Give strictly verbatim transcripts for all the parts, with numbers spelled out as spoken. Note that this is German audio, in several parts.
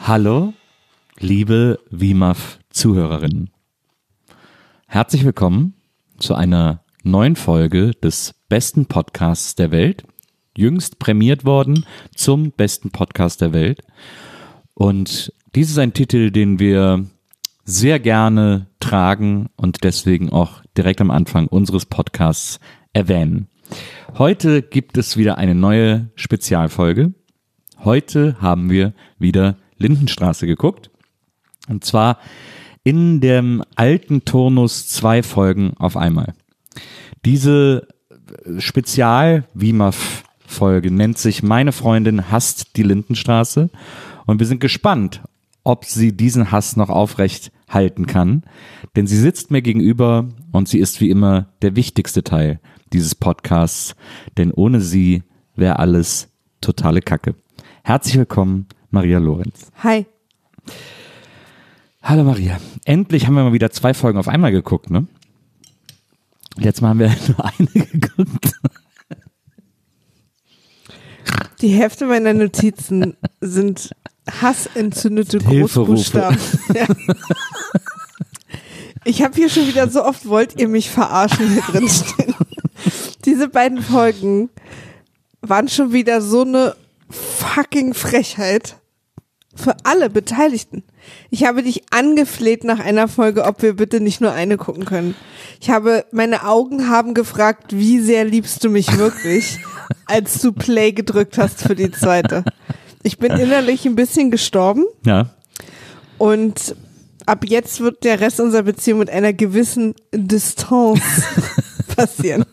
Hallo, liebe W M A F-Zuhörerinnen. Herzlich willkommen zu einer neuen Folge des besten Podcasts der Welt. Jüngst prämiert worden zum besten Podcast der Welt. Und dies ist ein Titel, den wir sehr gerne tragen und deswegen auch direkt am Anfang unseres Podcasts erwähnen. Heute gibt es wieder eine neue Spezialfolge. Heute haben wir wieder Lindenstraße geguckt. Und zwar in dem alten Turnus zwei Folgen auf einmal. Diese Spezial-W M A F-Folge nennt sich Meine Freundin hasst die Lindenstraße. Und wir sind gespannt, ob sie diesen Hass noch aufrecht halten kann. Denn sie sitzt mir gegenüber und sie ist wie immer der wichtigste Teil dieses Podcasts. Denn ohne sie wäre alles totale Kacke. Herzlich willkommen, Maria Lorenz. Hi. Hallo Maria. Endlich haben wir mal wieder zwei Folgen auf einmal geguckt, ne? Letztes Mal haben wir nur eine geguckt. Die Hälfte meiner Notizen sind hassentzündete Großbuchstaben. Ja. Ich habe hier schon wieder so oft, wollt ihr mich verarschen, hier drin stehen. Diese beiden Folgen waren schon wieder so eine fucking Frechheit für alle Beteiligten. Ich habe dich angefleht nach einer Folge, ob wir bitte nicht nur eine gucken können. Ich habe, meine Augen haben gefragt, wie sehr liebst du mich wirklich, als du Play gedrückt hast für die zweite. Ich bin innerlich ein bisschen gestorben. Ja. Und ab jetzt wird der Rest unserer Beziehung mit einer gewissen Distanz passieren.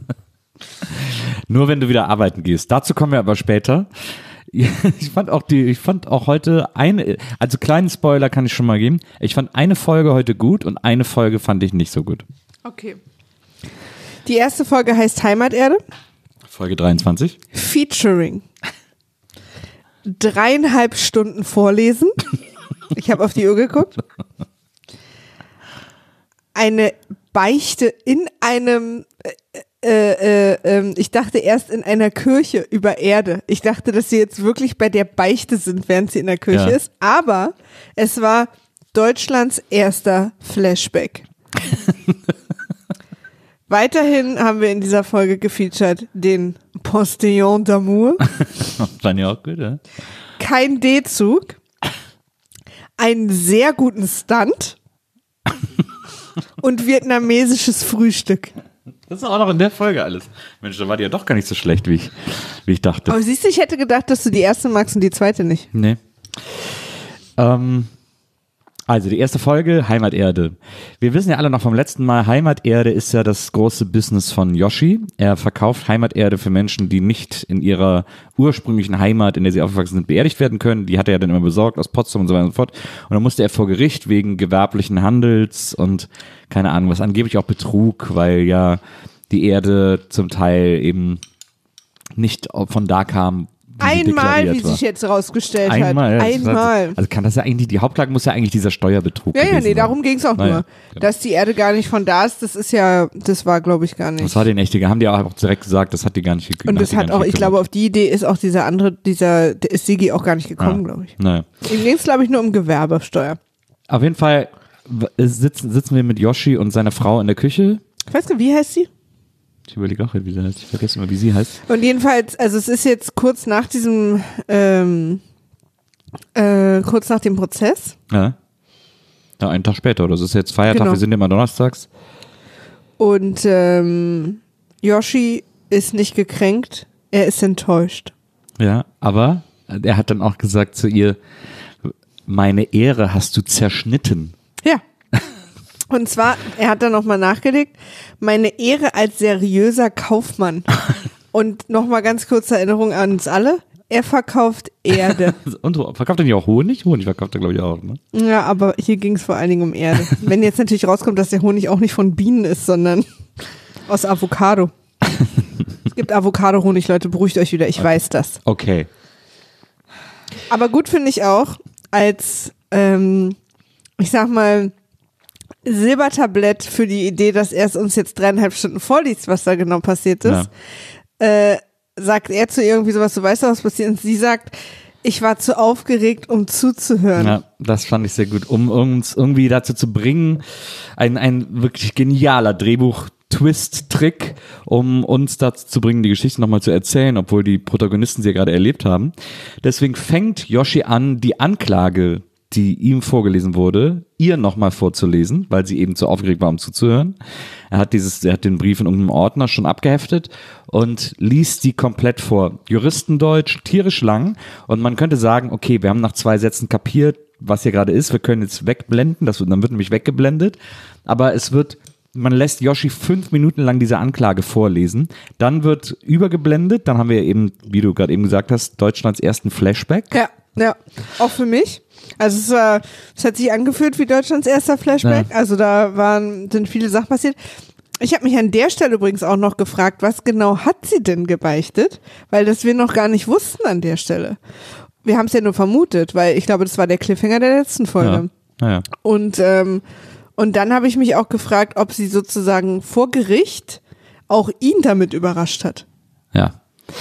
Nur wenn du wieder arbeiten gehst. Dazu kommen wir aber später. Ich fand auch die, ich fand auch heute eine, also kleinen Spoiler kann ich schon mal geben. Ich fand eine Folge heute gut und eine Folge fand ich nicht so gut. Okay. Die erste Folge heißt Heimaterde. Folge dreiundzwanzig. Featuring. Dreieinhalb Stunden vorlesen. Ich habe auf die Uhr geguckt. Eine Beichte in einem Äh, äh, äh, ich dachte erst in einer Kirche über Erde. Ich dachte, dass sie jetzt wirklich bei der Beichte sind, während sie in der Kirche ja. ist. Aber es war Deutschlands erster Flashback. Weiterhin haben wir in dieser Folge gefeatured den Postillon d'Amour. Fand ich auch gut, ja? Kein D-Zug. Einen sehr guten Stunt. Und vietnamesisches Frühstück. Das ist auch noch in der Folge alles. Mensch, da war die ja doch gar nicht so schlecht, wie ich, wie ich dachte. Aber siehst du, ich hätte gedacht, dass du die erste magst und die zweite nicht. Nee. Ähm, also die erste Folge, Heimaterde. Wir wissen ja alle noch vom letzten Mal, Heimaterde ist ja das große Business von Yoshi. Er verkauft Heimaterde für Menschen, die nicht in ihrer ursprünglichen Heimat, in der sie aufgewachsen sind, beerdigt werden können. Die hat er ja dann immer besorgt aus Potsdam und so weiter und so fort. Und dann musste er vor Gericht wegen gewerblichen Handels und keine Ahnung was, angeblich auch Betrug, weil ja die Erde zum Teil eben nicht von da kam, Einmal, wie sich jetzt rausgestellt Einmal, hat. Ja, Einmal. Also kann das ja eigentlich, die Hauptklage muss ja eigentlich dieser Steuerbetrug Ja, ja, gewesen nee, sein. darum ging es auch naja, nur. genau. Dass die Erde gar nicht von da ist, das ist ja, das war glaube ich gar nicht. Das war den echte, haben die auch direkt gesagt, das hat die gar nicht gekriegt. Und das hat auch, ich glaube, auf die Idee ist auch dieser andere, dieser, der ist Sigi auch gar nicht gekommen, ja. glaube ich. Naja. Ihm ging es, glaube ich, nur um Gewerbesteuer. Auf jeden Fall sitzen, sitzen wir mit Yoshi und seiner Frau in der Küche. Ich weiß gar nicht, wie heißt sie? Ich überlege auch, wie sie heißt. Ich vergesse immer, wie sie heißt. Und jedenfalls, also es ist jetzt kurz nach diesem, ähm, äh, kurz nach dem Prozess. Ja. Ja, einen Tag später, oder? Das ist jetzt Feiertag, Genau. Wir sind immer donnerstags. Und ähm, Yoshi ist nicht gekränkt, er ist enttäuscht. Ja, aber er hat dann auch gesagt zu ihr, meine Ehre hast du zerschnitten. Ja. Und zwar, er hat dann nochmal nachgelegt, meine Ehre als seriöser Kaufmann. Und nochmal ganz kurze Erinnerung an uns alle, er verkauft Erde. Und verkauft er nicht auch Honig? Honig verkauft er, glaube ich, auch, ne? Ja, aber hier ging es vor allen Dingen um Erde. Wenn jetzt natürlich rauskommt, dass der Honig auch nicht von Bienen ist, sondern aus Avocado. Es gibt Avocado-Honig, Leute, beruhigt euch wieder, ich weiß das. Okay. Aber gut finde ich auch, als, ähm, ich sag mal, Silbertablett für die Idee, dass er es uns jetzt dreieinhalb Stunden vorliest, was da genau passiert ist, ja. äh, sagt er zu ihr irgendwie sowas, du weißt doch, was passiert, und sie sagt, Ich war zu aufgeregt, um zuzuhören. Ja, das fand ich sehr gut, um uns irgendwie dazu zu bringen, ein, ein wirklich genialer Drehbuch-Twist-Trick, um uns dazu zu bringen, die Geschichte nochmal zu erzählen, obwohl die Protagonisten sie ja gerade erlebt haben. Deswegen fängt Yoshi an, die Anklage, die ihm vorgelesen wurde, ihr nochmal vorzulesen, weil sie eben zu aufgeregt war, um zuzuhören. Er hat dieses, er hat den Brief in irgendeinem Ordner schon abgeheftet und liest die komplett vor. Juristendeutsch, tierisch lang, und man könnte sagen, okay, wir haben nach zwei Sätzen kapiert, was hier gerade ist, wir können jetzt wegblenden, das wird, dann wird nämlich weggeblendet, aber es wird, man lässt Yoshi fünf Minuten lang diese Anklage vorlesen, dann wird übergeblendet, dann haben wir eben, wie du gerade eben gesagt hast, Deutschlands ersten Flashback. Ja, ja, auch für mich. Also es war, es hat sich angefühlt wie Deutschlands erster Flashback. Ja. Also da waren, sind viele Sachen passiert. Ich habe mich an der Stelle übrigens auch noch gefragt, was genau hat sie denn gebeichtet? Weil das wir noch gar nicht wussten an der Stelle. Wir haben es ja nur vermutet, weil ich glaube, das war der Cliffhanger der letzten Folge. Ja. Ja, ja. Und, ähm, und dann habe ich mich auch gefragt, ob sie sozusagen vor Gericht auch ihn damit überrascht hat. Ja.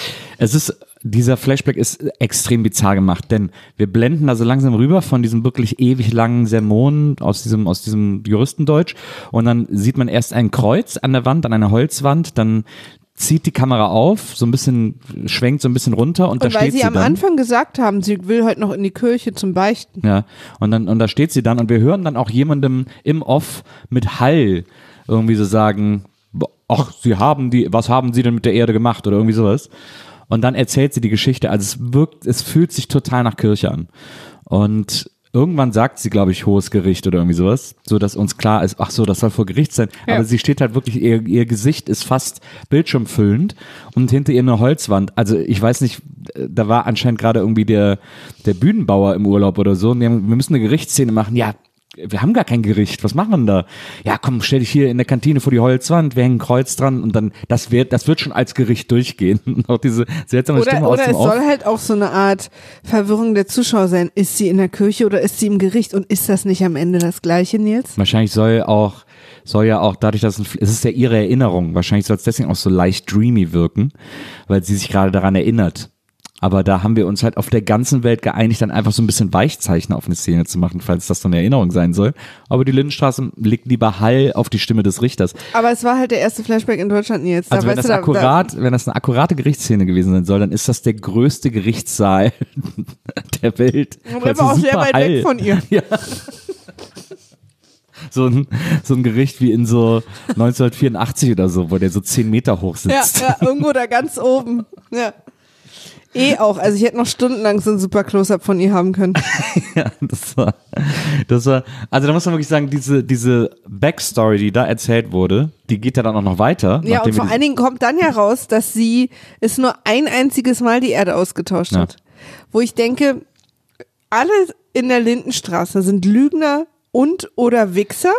Es ist, dieser Flashback ist extrem bizarr gemacht, denn wir blenden da so langsam rüber von diesem wirklich ewig langen Sermon aus diesem, aus diesem Juristendeutsch, und dann sieht man erst ein Kreuz an der Wand, an einer Holzwand, dann zieht die Kamera auf, so ein bisschen, schwenkt so ein bisschen runter, und, und da steht sie dann. Weil sie am dann. Anfang gesagt haben, sie will heute noch in die Kirche zum Beichten. Ja, und dann, und da steht sie dann, und wir hören dann auch jemandem im Off mit Hall irgendwie so sagen, ach, sie haben die, was haben sie denn mit der Erde gemacht oder irgendwie sowas. Und dann erzählt sie die Geschichte, also es wirkt, es fühlt sich total nach Kirche an. Und irgendwann sagt sie, glaube ich, hohes Gericht oder irgendwie sowas, so dass uns klar ist, ach so, das soll vor Gericht sein. Ja. Aber sie steht halt wirklich, ihr, ihr Gesicht ist fast bildschirmfüllend und hinter ihr eine Holzwand. Also ich weiß nicht, da war anscheinend gerade irgendwie der, der Bühnenbauer im Urlaub oder so, und die haben, wir müssen eine Gerichtsszene machen. Ja, wir haben gar kein Gericht, was machen wir denn da? Ja, komm, stell dich hier in der Kantine vor die Holzwand, wir hängen ein Kreuz dran, und dann, das wird, das wird schon als Gericht durchgehen. Und auch diese seltsame oder, Stimme oder aus dem es Off. soll halt auch so eine Art Verwirrung der Zuschauer sein. Ist sie in der Kirche oder ist sie im Gericht, und ist das nicht am Ende das Gleiche, Nils? Wahrscheinlich soll auch, soll ja auch dadurch, dass es, es ist ja ihre Erinnerung, wahrscheinlich soll es deswegen auch so leicht dreamy wirken, weil sie sich gerade daran erinnert. Aber da haben wir uns halt auf der ganzen Welt geeinigt, dann einfach so ein bisschen Weichzeichner auf eine Szene zu machen, falls das so eine Erinnerung sein soll. Aber die Lindenstraße legt lieber Hall auf die Stimme des Richters. Aber es war halt der erste Flashback in Deutschland jetzt. Da also wenn das, du, akkurat, da, wenn das eine akkurate Gerichtsszene gewesen sein soll, dann ist das der größte Gerichtssaal der Welt. Aber war auch sehr weit Hall. Weg von ihr. Ja. So ein, so ein Gericht wie in so neunzehnhundertvierundachtzig oder so, wo der so zehn Meter hoch sitzt. Ja, ja, irgendwo da ganz oben. Ja. Eh auch, also ich hätte noch stundenlang so ein super Close-Up von ihr haben können. Ja, das war, das war, also da muss man wirklich sagen, diese, diese Backstory, die da erzählt wurde, die geht ja dann auch noch weiter. Ja, und vor allen Dingen kommt dann ja raus, dass sie es nur ein einziges Mal die Erde ausgetauscht ja. hat. Wo ich denke, alle in der Lindenstraße sind Lügner und oder Wichser.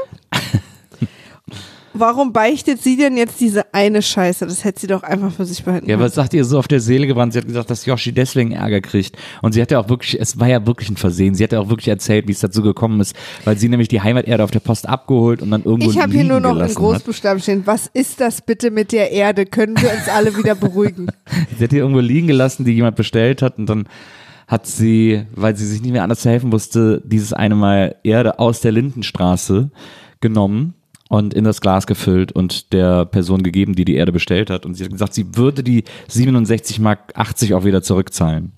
Warum beichtet sie denn jetzt diese eine Scheiße? Das hätte sie doch einfach für sich behalten. Ja, aber es sagt ihr so auf der Seele gebrannt. Sie hat gesagt, dass Yoshi deswegen Ärger kriegt. Und sie hat ja auch wirklich, es war ja wirklich ein Versehen. Sie hat ja auch wirklich erzählt, wie es dazu gekommen ist, weil sie nämlich die Heimaterde auf der Post abgeholt und dann irgendwo Ich habe hier nur noch in gelassen Großbuchstaben stehen. Was ist das bitte mit der Erde? Können wir uns alle wieder beruhigen? Sie hat die irgendwo liegen gelassen, die jemand bestellt hat, und dann hat sie, weil sie sich nicht mehr anders zu helfen wusste, dieses eine Mal Erde aus der Lindenstraße genommen und in das Glas gefüllt und der Person gegeben, die die Erde bestellt hat. Und sie hat gesagt, sie würde die siebenundsechzig Mark achtzig auch wieder zurückzahlen.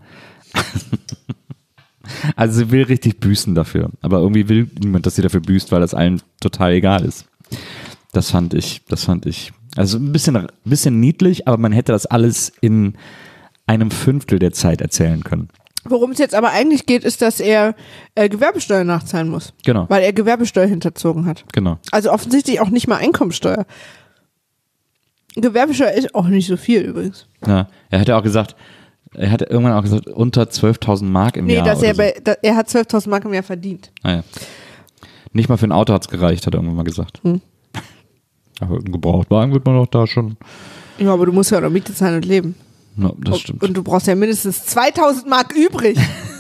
Also sie will richtig büßen dafür. Aber irgendwie will niemand, dass sie dafür büßt, weil das allen total egal ist. Das fand ich, das fand ich, also ein bisschen, ein bisschen niedlich, aber man hätte das alles in einem Fünftel der Zeit erzählen können. Worum es jetzt aber eigentlich geht, ist, dass er äh, Gewerbesteuer nachzahlen muss. Genau. Weil er Gewerbesteuer hinterzogen hat. Genau. Also offensichtlich auch nicht mal Einkommensteuer. Gewerbesteuer ist auch nicht so viel übrigens. Ja, er hätte auch gesagt, er hatte irgendwann auch gesagt, unter zwölftausend Mark im nee, Jahr. Nee, dass er, so. bei, da, er hat zwölftausend Mark im Jahr verdient. Ah, ja. Nicht mal für ein Auto hat es gereicht, hat er irgendwann mal gesagt. Hm. Aber einen Gebrauchtwagen wird man doch da schon. Ja, aber du musst ja auch noch Miete zahlen und leben. Ja, das stimmt. Und du brauchst ja mindestens zweitausend Mark übrig.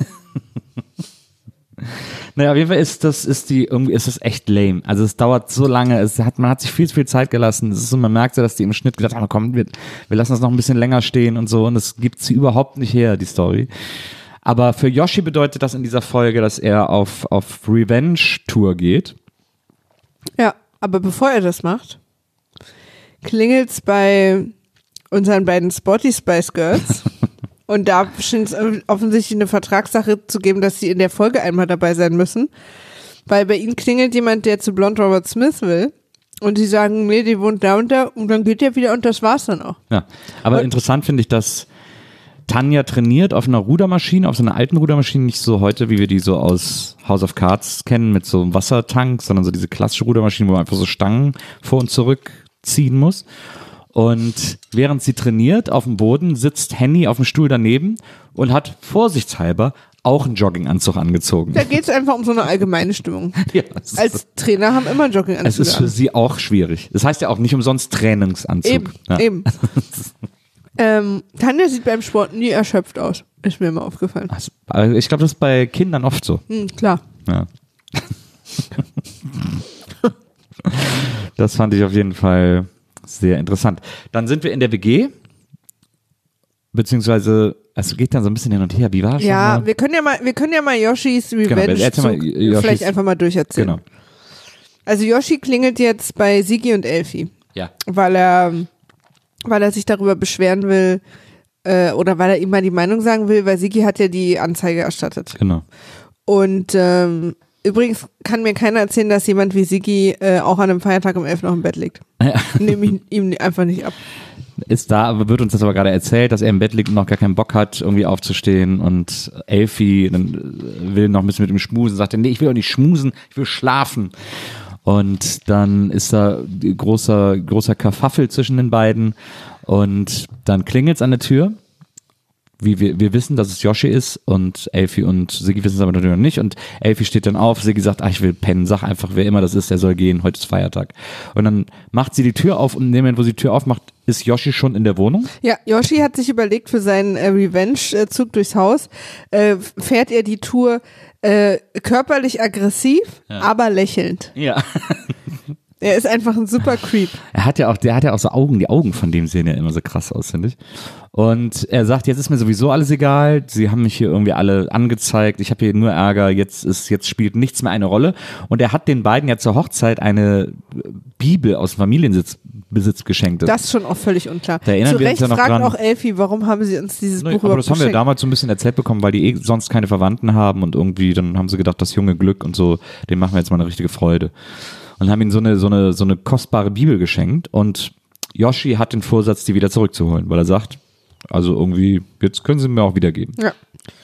Naja, auf jeden Fall ist das, ist die, irgendwie ist das echt lame. Also es dauert so lange, es hat, man hat sich viel zu viel Zeit gelassen. Es ist so, man merkt so, dass die im Schnitt gesagt haben, komm, wir, wir lassen das noch ein bisschen länger stehen und so, und das gibt sie überhaupt nicht her, die Story. Aber für Yoshi bedeutet das in dieser Folge, dass er auf, auf Revenge-Tour geht. Ja, aber bevor er das macht, klingelt's bei unseren beiden Sporty Spice Girls. Und da scheint es offensichtlich eine Vertragssache zu geben, dass sie in der Folge einmal dabei sein müssen. Weil bei ihnen klingelt jemand, der zu Blonde Robert Smith will. Und sie sagen, nee, die wohnt da und da. Und dann geht der wieder und das war's dann auch. Ja, aber und interessant finde ich, dass Tanja trainiert auf einer Rudermaschine, auf so einer alten Rudermaschine, nicht so heute, wie wir die so aus House of Cards kennen, mit so einem Wassertank, sondern so diese klassische Rudermaschine, wo man einfach so Stangen vor und zurück ziehen muss. Und während sie trainiert auf dem Boden, sitzt Henny auf dem Stuhl daneben und hat vorsichtshalber auch einen Jogginganzug angezogen. Da geht es einfach um so eine allgemeine Stimmung. Ja, als Trainer haben immer Jogginganzüge. Es ist für an. sie auch schwierig. Das heißt ja auch nicht umsonst Trainingsanzug. Eben, ja. eben. ähm, Tanja sieht beim Sport nie erschöpft aus. Ist mir immer aufgefallen. Also, ich glaube, das ist bei Kindern oft so. Hm, klar. Ja. Das fand ich auf jeden Fall sehr interessant. Dann sind wir in der W G, beziehungsweise es geht dann so ein bisschen hin und her. Wie war es? Ja, wir können ja mal, wir können ja mal Yoshis Revenge genau, mal Yoshis, vielleicht einfach mal durcherzählen. Genau. Also Yoshi klingelt jetzt bei Sigi und Elfi, ja, weil er, weil er sich darüber beschweren will äh, oder weil er ihm mal die Meinung sagen will, weil Sigi hat ja die Anzeige erstattet. Genau. Und ähm, übrigens kann mir keiner erzählen, dass jemand wie Sigi äh, auch an einem Feiertag um elf noch im Bett liegt. Ja. Nehme ich ihm einfach nicht ab. Ist da, aber wird uns das aber gerade erzählt, dass er im Bett liegt und noch gar keinen Bock hat, irgendwie aufzustehen, und Elfi dann will noch ein bisschen mit ihm schmusen, sagt er, nee, ich will doch nicht schmusen, ich will schlafen. Und dann ist da großer, großer Kerfuffel zwischen den beiden und dann klingelt's an der Tür. Wie wir, wir wissen, dass es Yoshi ist, und Elfi und Sigi wissen es aber natürlich noch nicht, und Elfi steht dann auf, Sigi sagt, ach, ich will pennen, sag einfach, wer immer das ist, der soll gehen, heute ist Feiertag. Und dann macht sie die Tür auf, und in dem Moment, wo sie die Tür aufmacht, ist Yoshi schon in der Wohnung. Ja, Yoshi hat sich überlegt, für seinen äh, Revenge-Zug durchs Haus äh, fährt er die Tour äh, körperlich aggressiv, ja. aber lächelnd. Ja. Er ist einfach ein super Creep. Er hat ja auch, der hat ja auch so Augen, die Augen von dem sehen ja immer so krass aus, finde ich. Und er sagt, jetzt ist mir sowieso alles egal, sie haben mich hier irgendwie alle angezeigt, ich habe hier nur Ärger, jetzt ist, jetzt spielt nichts mehr eine Rolle. Und er hat den beiden ja zur Hochzeit eine Bibel aus Familienbesitz Besitz geschenkt. Das ist schon auch völlig unklar. Da erinnern Zu wir Recht uns ja noch fragt dran. auch Elfi, warum haben sie uns dieses Nee, Buch aber überhaupt das haben wir geschenkt? damals so ein bisschen erzählt bekommen, weil die eh sonst keine Verwandten haben, und irgendwie, dann haben sie gedacht, das junge Glück und so, dem machen wir jetzt mal eine richtige Freude. Und haben ihm so eine, so eine, so eine kostbare Bibel geschenkt, und Yoshi hat den Vorsatz, die wieder zurückzuholen, weil er sagt, also irgendwie, jetzt können sie mir auch wiedergeben. Ja.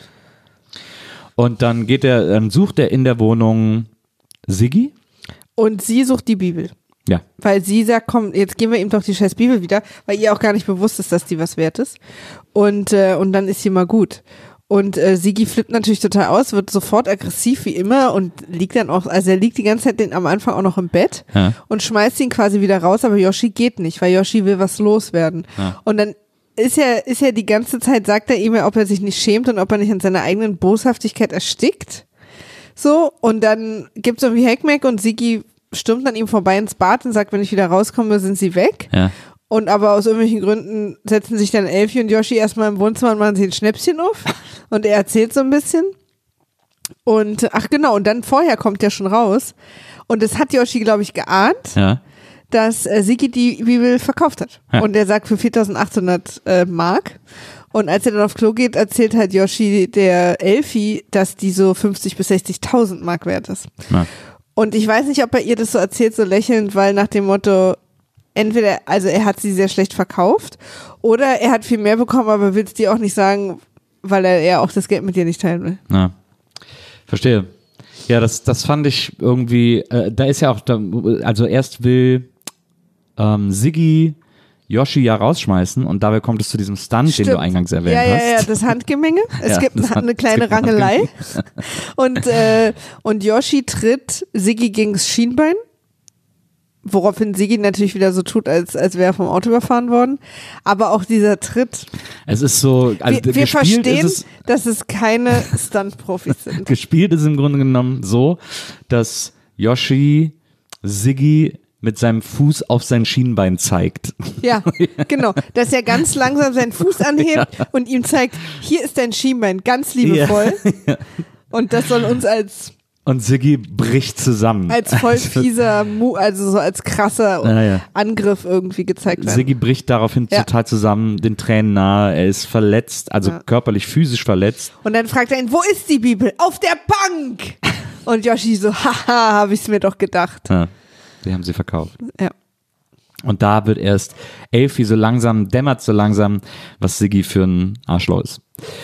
Und dann geht er, dann sucht er in der Wohnung Sigi. Und sie sucht die Bibel. Ja. Weil sie sagt, komm, jetzt geben wir ihm doch die scheiß Bibel wieder, weil ihr auch gar nicht bewusst ist, dass die was wert ist. Und, äh, und dann ist sie mal gut. Und äh, Sigi flippt natürlich total aus, wird sofort aggressiv wie immer und liegt dann auch, also er liegt die ganze Zeit den, am Anfang auch noch im Bett Ja. und schmeißt ihn quasi wieder raus, aber Yoshi geht nicht, weil Yoshi will was loswerden. Ja. Und dann ist er, ist er die ganze Zeit, sagt er ihm ja, ob er sich nicht schämt und ob er nicht an seiner eigenen Boshaftigkeit erstickt. So, und dann gibt's irgendwie Heckmeck und Sigi stürmt an ihm vorbei ins Bad und sagt, wenn ich wieder rauskomme, sind sie weg. Ja. Und aber aus irgendwelchen Gründen setzen sich dann Elfi und Yoshi erstmal im Wohnzimmer und machen sich ein Schnäpschen auf. Und er erzählt so ein bisschen. Und ach genau, und dann vorher kommt er schon raus. Und das hat Yoshi, glaube ich, geahnt, Ja. dass äh, Sigi die Bibel verkauft hat. Ja. Und er sagt für viertausendachthundert äh, Mark. Und als er dann auf Klo geht, erzählt halt Yoshi der Elfi, dass die so fünfzig bis sechzigtausend Mark wert ist. Ja. Und ich weiß nicht, ob er ihr das so erzählt, so lächelnd, weil nach dem Motto, entweder, also er hat sie sehr schlecht verkauft oder er hat viel mehr bekommen, aber will es dir auch nicht sagen, weil er ja auch das Geld mit dir nicht teilen will. Ja. Verstehe. Ja, das, das fand ich irgendwie, äh, da ist ja auch, da, also erst will ähm, Sigi Yoshi ja rausschmeißen, und dabei kommt es zu diesem Stunt, Stimmt. den du eingangs erwähnt ja, hast. Ja, ja, das Handgemenge. Es Ja, gibt das eine Hand- kleine es gibt ein Rangelei. Und, äh, und Yoshi tritt Sigi gegens Schienbein, woraufhin Sigi natürlich wieder so tut, als, als wäre er vom Auto überfahren worden. Aber auch dieser Tritt, Es ist so, also wir, wir gespielt verstehen, ist es, dass es keine Stunt-Profis sind. gespielt ist im Grunde genommen so, dass Yoshi Sigi mit seinem Fuß auf sein Schienbein zeigt. Ja, genau. Dass er ganz langsam seinen Fuß anhebt ja. und ihm zeigt, hier ist dein Schienbein, ganz liebevoll. Ja. Und das soll uns als Und Siggi bricht zusammen. Als voll fieser, also so als krasser ja, ja. Angriff irgendwie gezeigt werden. Siggi bricht daraufhin ja. total zusammen, den Tränen nahe, er ist verletzt, also ja. körperlich, physisch verletzt. Und dann fragt er ihn, wo ist die Bibel? Auf der Bank! Und Yoshi so, haha, habe ich es mir doch gedacht. Ja, die haben sie verkauft. Ja. Und da wird erst Elfi so langsam, dämmert so langsam, was Siggi für ein Arschloch ist.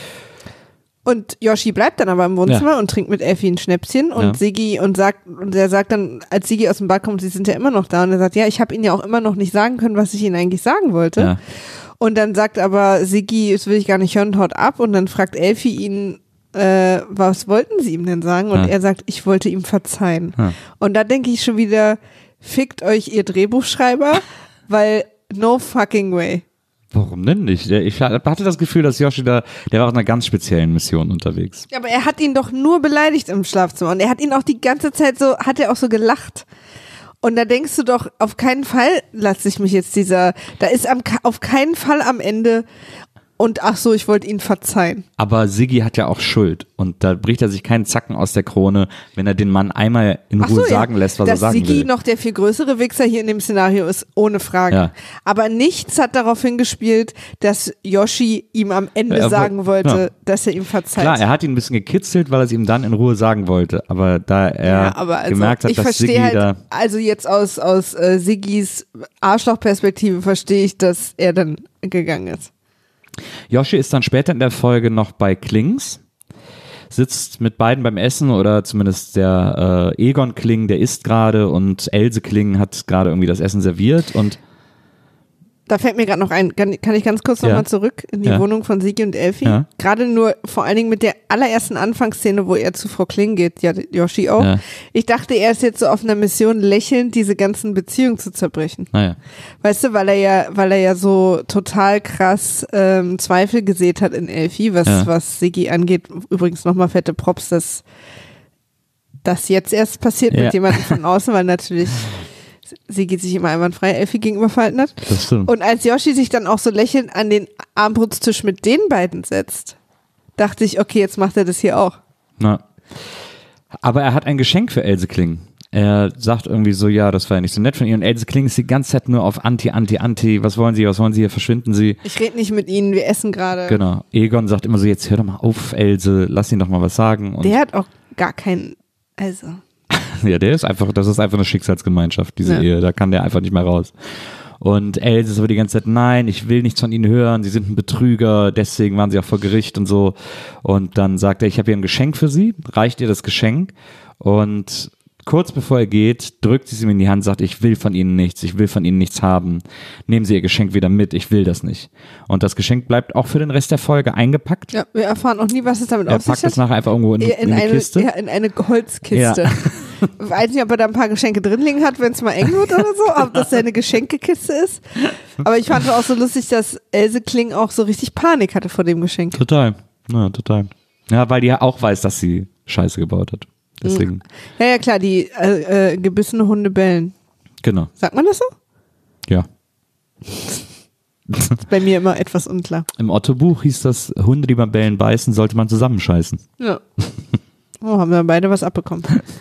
Und Yoshi bleibt dann aber im Wohnzimmer ja. und trinkt mit Elfi ein Schnäpschen und ja. Siggi und sagt, und er sagt dann, als Siggi aus dem Bad kommt, sie sind ja immer noch da und er sagt, ja, ich habe ihnen ja auch immer noch nicht sagen können, was ich ihnen eigentlich sagen wollte. Ja. Und dann sagt aber Siggi, das will ich gar nicht hören, haut ab und dann fragt Elfi ihn, äh, was wollten sie ihm denn sagen? Und ja. er sagt, ich wollte ihm verzeihen. Ja. Und da denke ich schon wieder, fickt euch ihr Drehbuchschreiber, weil no fucking way. Warum denn nicht? Ich hatte das Gefühl, dass Yoshi da, der war auf einer ganz speziellen Mission unterwegs. Ja, aber er hat ihn doch nur beleidigt im Schlafzimmer und er hat ihn auch die ganze Zeit so, hat er auch so gelacht. Und da denkst du doch, auf keinen Fall lasse ich mich jetzt dieser, da ist am, auf keinen Fall am Ende und ach so, ich wollte ihn verzeihen. Aber Siggi hat ja auch Schuld und da bricht er sich keinen Zacken aus der Krone, wenn er den Mann einmal in Ruhe so, sagen ja. lässt, was Dass er sagen Siggi will. noch der viel größere Wichser hier in dem Szenario ist, ohne Frage. Ja. Aber nichts hat darauf hingespielt, dass Yoshi ihm am Ende ja, sagen wollte, ja. dass er ihm verzeiht. Klar, er hat ihn ein bisschen gekitzelt, weil er es ihm dann in Ruhe sagen wollte, aber da er ja, aber also, gemerkt hat, ich dass Siggi halt, da... Also jetzt aus, aus äh, Siggis Arschlochperspektive verstehe ich, dass er dann gegangen ist. Yoshi ist dann später in der Folge noch bei Klings, sitzt mit beiden beim Essen oder zumindest der äh, Egon Kling, der isst gerade und Else Kling hat gerade irgendwie das Essen serviert und da fällt mir gerade noch ein, kann, kann ich ganz kurz nochmal ja. zurück in die ja. Wohnung von Siggi und Elfi? Ja. Gerade nur vor allen Dingen mit der allerersten Anfangsszene, wo er zu Frau Kling geht, ja, Yoshi auch. Ja. Ich dachte, er ist jetzt so auf einer Mission, lächelnd diese ganzen Beziehungen zu zerbrechen. Naja. Weißt du, weil er ja, weil er ja so total krass ähm, Zweifel gesät hat in Elfi, was, ja. was Siggi angeht. Übrigens nochmal fette Props, dass das jetzt erst passiert ja. mit jemandem von außen, weil natürlich sie geht sich immer einwandfrei Elfi gegenüber verhalten hat. Das stimmt. Und als Yoshi sich dann auch so lächelnd an den Abendbrotstisch mit den beiden setzt, dachte ich, okay, jetzt macht er das hier auch. Na. Aber er hat ein Geschenk für Else Kling. Er sagt irgendwie so, ja, das war ja nicht so nett von ihr. Und Else Kling ist die ganze Zeit nur auf Anti, Anti, Anti. Was wollen Sie, was wollen Sie hier? Verschwinden Sie. Ich rede nicht mit Ihnen, wir essen gerade. Genau. Egon sagt immer so, jetzt hör doch mal auf, Else, lass ihn doch mal was sagen. Und der hat auch gar keinen, also... Ja, der ist einfach, das ist einfach eine Schicksalsgemeinschaft, diese ja. Ehe, da kann der einfach nicht mehr raus. Und Else ist aber die ganze Zeit, nein, ich will nichts von ihnen hören, sie sind ein Betrüger, deswegen waren sie auch vor Gericht und so. Und dann sagt er, ich habe hier ein Geschenk für sie, reicht ihr das Geschenk und kurz bevor er geht, drückt sie es ihm in die Hand, sagt, ich will von ihnen nichts, ich will von ihnen nichts haben. Nehmen Sie Ihr Geschenk wieder mit, ich will das nicht. Und das Geschenk bleibt auch für den Rest der Folge eingepackt. Ja, wir erfahren auch nie, was es damit er auf sich hat. Er packt es nachher einfach irgendwo in, in, in, in eine Kiste. Ja, in eine Holzkiste. Ja. Ich weiß nicht, ob er da ein paar Geschenke drin liegen hat, wenn es mal eng wird oder so, ob das seine Geschenkekiste ist. Aber ich fand es auch so lustig, dass Else Kling auch so richtig Panik hatte vor dem Geschenk. Total, ja, total. Ja, weil die ja auch weiß, dass sie Scheiße gebaut hat. Deswegen. Ja, ja, klar, die äh, äh, gebissene Hunde bellen. Genau. Sagt man das so? Ja. Das ist bei mir immer etwas unklar. Im Otto-Buch hieß das, Hunde, die beim Bellen beißen, sollte man zusammenscheißen. Ja. Oh, haben wir beide was abbekommen.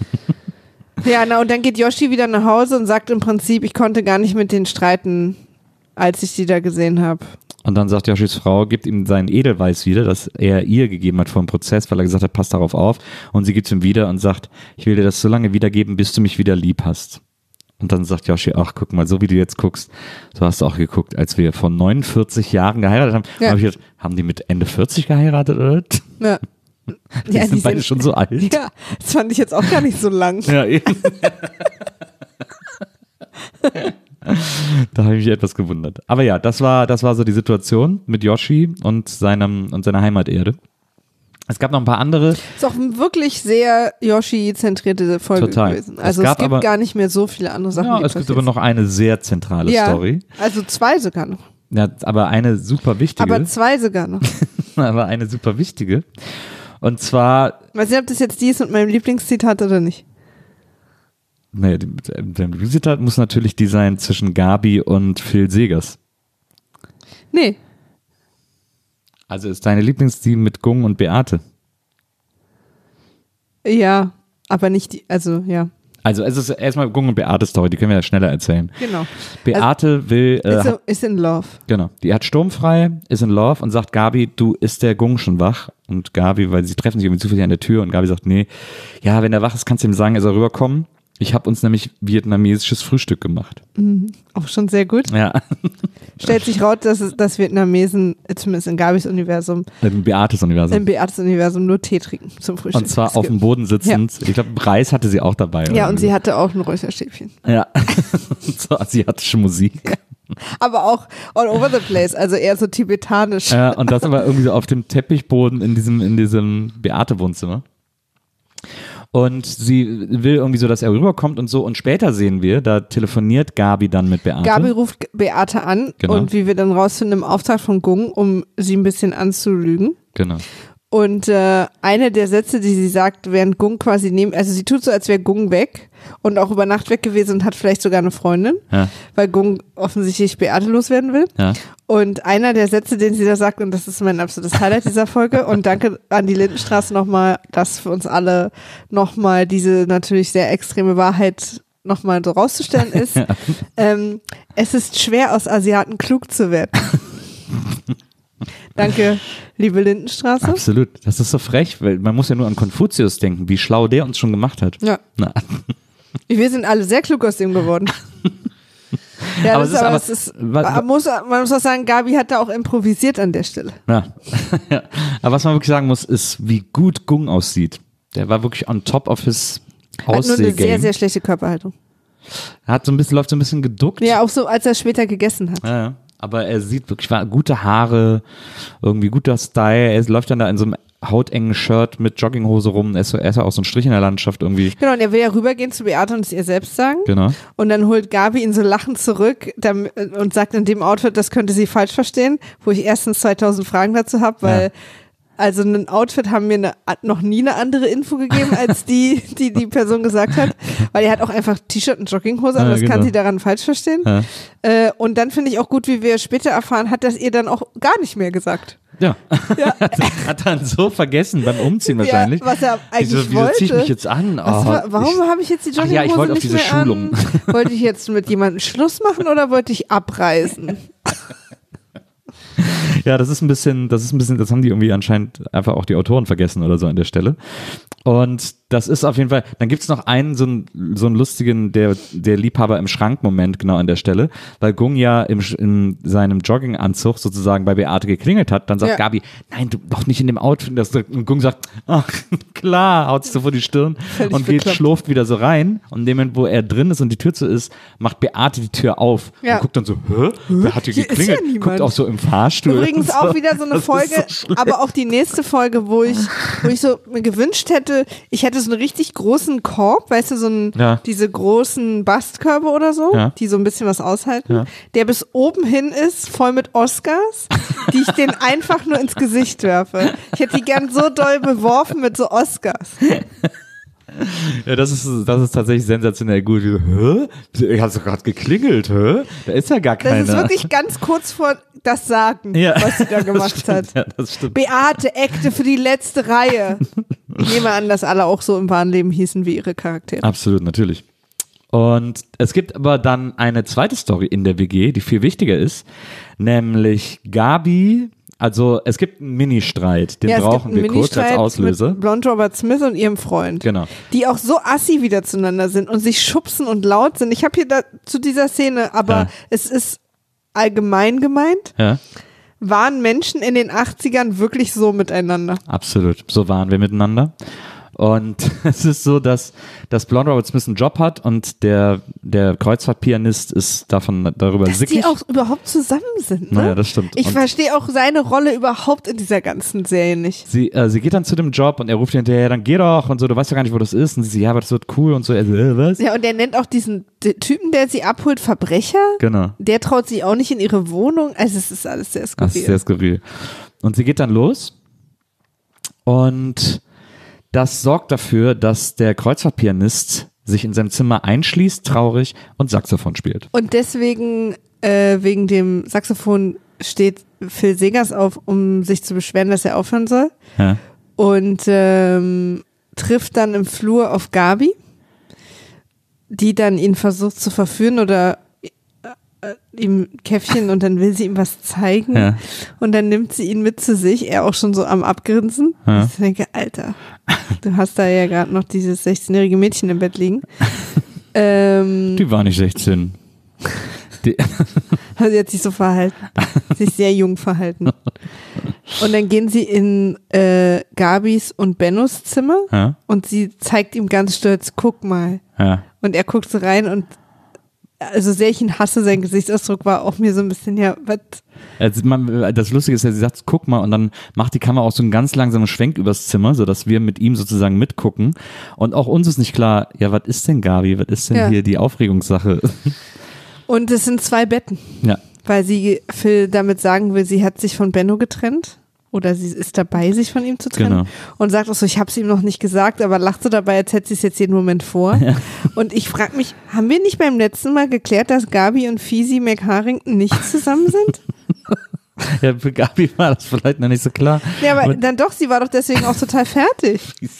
Ja, na und dann geht Yoshi wieder nach Hause und sagt im Prinzip, ich konnte gar nicht mit denen streiten, als ich die da gesehen habe. Und dann sagt Yoshis Frau, gibt ihm seinen Edelweiß wieder, das er ihr gegeben hat vor dem Prozess, weil er gesagt hat, pass darauf auf. Und sie gibt es ihm wieder und sagt, ich will dir das so lange wiedergeben, bis du mich wieder lieb hast. Und dann sagt Yoshi, ach guck mal, so wie du jetzt guckst, so hast du auch geguckt, als wir vor neunundvierzig Jahren geheiratet haben. Ja. Hab ich gedacht, haben die mit Ende vierzig geheiratet, oder? Ja. Die ja, sind die beide sind, schon so alt. Ja, das fand ich jetzt auch gar nicht so lang. Ja, eben. Da habe ich mich etwas gewundert. Aber ja, das war, das war so die Situation mit Yoshi und seinem und seiner Heimaterde. Es gab noch ein paar andere. Ist auch wirklich sehr Yoshi-zentrierte Folge Total. gewesen. Also es, es gibt aber, gar nicht mehr so viele andere Sachen. Ja, es gibt aber noch eine sehr zentrale ja, Story. Also zwei sogar noch. Ja, aber eine super wichtige. Aber zwei sogar noch. Aber eine super wichtige. Und zwar. Weiß nicht, ob das jetzt die ist mit meinem Lieblingszitat oder nicht. nee, der Revisit muss natürlich die sein zwischen Gabi und Phil Segers. Nee. Also ist deine Lieblingsteam mit Gung und Beate? Ja, aber nicht die, also ja. Also es ist erstmal Gung und Beate Story, die können wir ja schneller erzählen. Genau. Beate also, will... Äh, ist, ist in love. Genau, die hat sturmfrei, ist in love und sagt, Gabi, du, ist der Gung schon wach? Und Gabi, weil sie treffen sich irgendwie zufällig an der Tür und Gabi sagt, nee, ja, wenn er wach ist, kannst du ihm sagen, er soll rüberkommen. Ich habe uns nämlich vietnamesisches Frühstück gemacht. Mhm. Auch schon sehr gut. Ja. Stellt sich raus, dass, dass Vietnamesen, zumindest in Gabis Universum, Im Beates Universum. im Beates Universum nur Tee trinken zum Frühstück. Und zwar auf dem Boden sitzend. Ja. Ich glaube, Reis hatte sie auch dabei. Ja, und sie hatte auch ein Räucherstäbchen. Ja. So asiatische Musik. Ja. Aber auch all over the place, also eher so tibetanisch. Ja, und das aber irgendwie so auf dem Teppichboden in diesem, in diesem Beate-Wohnzimmer. Und sie will irgendwie so, dass er rüberkommt und so. Und später sehen wir, da telefoniert Gabi dann mit Beate. Gabi ruft Beate an genau. Und wie wir dann rausfinden, im Auftrag von Gung, um sie ein bisschen anzulügen. Genau. Und äh, einer der Sätze, die sie sagt, während Gung quasi neben, also sie tut so, als wäre Gung weg und auch über Nacht weg gewesen und hat vielleicht sogar eine Freundin, ja. Weil Gung offensichtlich Beate loswerden will. Ja. Und einer der Sätze, den sie da sagt, und das ist mein absolutes Highlight dieser Folge, und danke an die Lindenstraße nochmal, dass für uns alle nochmal diese natürlich sehr extreme Wahrheit nochmal so rauszustellen ist, ja. ähm, es ist schwer, aus Asiaten klug zu werden. Danke, liebe Lindenstraße. Absolut. Das ist so frech, weil man muss ja nur an Konfuzius denken, wie schlau der uns schon gemacht hat. Ja. Na. Wir sind alle sehr klug aus dem geworden. Ja, aber das es ist, aber, aber, es ist man, muss, man muss auch sagen, Gabi hat da auch improvisiert an der Stelle. Ja. Aber was man wirklich sagen muss, ist, wie gut Gung aussieht. Der war wirklich on top of his Aussehgame. Hat nur eine sehr, sehr schlechte Körperhaltung. Er hat so ein bisschen, läuft so ein bisschen geduckt. Ja, auch so, als er später gegessen hat. Ja, ja. Aber er sieht wirklich, war gute Haare, irgendwie guter Style. Er läuft dann da in so einem hautengen Shirt mit Jogginghose rum. Er ist, so, er ist ja auch so ein Strich in der Landschaft irgendwie. Genau, und er will ja rübergehen zu Beate und es ihr selbst sagen. Genau. Und dann holt Gabi ihn so lachend zurück damit, und sagt in dem Outfit, das könnte sie falsch verstehen, wo ich erstens zweitausend Fragen dazu habe, weil ja. Also ein Outfit haben mir eine, noch nie eine andere Info gegeben, als die, die die Person gesagt hat, weil er hat auch einfach T-Shirt und Jogginghose an, ja, das genau. Kann sie daran falsch verstehen. Ja. Äh, und dann finde ich auch gut, wie wir später erfahren, hat das ihr dann auch gar nicht mehr gesagt. Ja, ja. Hat dann so vergessen beim Umziehen wahrscheinlich. Ja, was er eigentlich so, wieso wollte. Wieso ziehe ich mich jetzt an? Oh, war, warum habe ich jetzt die Jogginghose Ach ja, ich wollte auf nicht diese mehr Schulung. An? Wollte ich jetzt mit jemandem Schluss machen oder wollte ich abreisen? Ja, das ist ein bisschen, das ist ein bisschen, das haben die irgendwie anscheinend einfach auch die Autoren vergessen oder so an der Stelle. Und das ist auf jeden Fall, dann gibt's noch einen, so einen, so einen lustigen, der, der Liebhaber im Schrank-Moment genau an der Stelle, weil Gung ja im, in seinem Jogginganzug sozusagen bei Beate geklingelt hat, dann sagt ja. Gabi, nein, du doch nicht in dem Outfit. Das, und Gung sagt, ach, klar, haut sich so vor die Stirn Völlig und geht, schlurft wieder so rein. Und in dem Moment, wo er drin ist und die Tür zu ist, macht Beate die Tür auf ja. und guckt dann so, hä? Wer hat hier, hier geklingelt? Ja guckt auch so im Fahrstuhl. Übrigens so. Auch wieder so eine das Folge, so aber auch die nächste Folge, wo ich, wo ich so mir gewünscht hätte, ich hätte so einen richtig großen Korb, weißt du, so einen, ja. diese großen Bastkörbe oder so, ja. die so ein bisschen was aushalten, ja. der bis oben hin ist, voll mit Oscars, die ich denen einfach nur ins Gesicht werfe. Ich hätte die gern so doll beworfen mit so Oscars. Ja, das ist, das ist tatsächlich sensationell gut. Hä? Ich hab's doch gerade geklingelt, hä? Da ist ja gar keiner. Das ist wirklich ganz kurz vor das Sagen, ja, was sie da gemacht stimmt, hat. Ja, das stimmt. Beate, Ekte für die letzte Reihe. Ich nehme an, dass alle auch so im wahren Leben hießen wie ihre Charaktere. Absolut, natürlich. Und es gibt aber dann eine zweite Story in der W G, die viel wichtiger ist, nämlich Gabi. Also es gibt einen Mini-Streit, den ja, brauchen wir kurz als Auslöser. Mit Blonde Robert Smith und ihrem Freund, genau. Die auch so assi wieder zueinander sind und sich schubsen und laut sind. Ich habe hier da, zu dieser Szene, aber ja. es ist allgemein gemeint, ja. waren Menschen in den achtzigern wirklich so miteinander? Absolut, so waren wir miteinander. Und es ist so, dass, dass Blonde Robert Smith einen Job hat und der, der Kreuzfahrtpianist ist davon darüber dass sickig. Dass die auch überhaupt zusammen sind, ne? Naja, das stimmt. Ich und verstehe auch seine Rolle überhaupt in dieser ganzen Serie nicht. Sie, äh, sie geht dann zu dem Job und er ruft ihr hinterher, dann geh doch und so, du weißt ja gar nicht, wo das ist. Und sie sagt, ja, aber das wird cool und so. Er so, äh, was? Ja, und er nennt auch diesen Typen, der sie abholt, Verbrecher. Genau. Der traut sich auch nicht in ihre Wohnung. Also es ist alles sehr skurril. Das ist sehr skurril. Und sie geht dann los und das sorgt dafür, dass der Kreuzfahrtpianist sich in seinem Zimmer einschließt, traurig und Saxophon spielt. Und deswegen, äh, wegen dem Saxophon steht Phil Segers auf, um sich zu beschweren, dass er aufhören soll. Ja. Und ähm, trifft dann im Flur auf Gabi, die dann ihn versucht zu verführen oder äh, ihm Käffchen und dann will sie ihm was zeigen. Ja. Und dann nimmt sie ihn mit zu sich, er auch schon so am Abgrinsen. Ja. Ich denke, Alter, du hast da ja gerade noch dieses sechzehnjährige Mädchen im Bett liegen. ähm, Die war nicht sechzehn. Die Also sie hat sich so verhalten. Sie ist sehr jung verhalten. Und dann gehen sie in äh, Gabis und Bennos Zimmer Ja. und sie zeigt ihm ganz stolz, guck mal. Ja. Und er guckt so rein und also sehr ich ihn hasse, sein Gesichtsausdruck war auch mir so ein bisschen, ja, was? Also man, das Lustige ist ja, sie sagt, guck mal, und dann macht die Kamera auch so einen ganz langsamen Schwenk übers Zimmer, sodass wir mit ihm sozusagen mitgucken. Und auch uns ist nicht klar, ja, was ist denn Gabi, was ist denn Ja. hier die Aufregungssache? Und es sind zwei Betten, Ja. weil sie Phil damit sagen will, sie hat sich von Benno getrennt. Oder sie ist dabei, sich von ihm zu trennen. Genau. Und sagt auch so, ich habe es ihm noch nicht gesagt, aber lacht so dabei, als hätte sie es jetzt jeden Moment vor. Ja. Und ich frage mich, haben wir nicht beim letzten Mal geklärt, dass Gabi und Fisi McHarrington nicht zusammen sind? Ja, für Gabi war das vielleicht noch nicht so klar. Ja, aber, Aber- dann doch, sie war doch deswegen auch total fertig.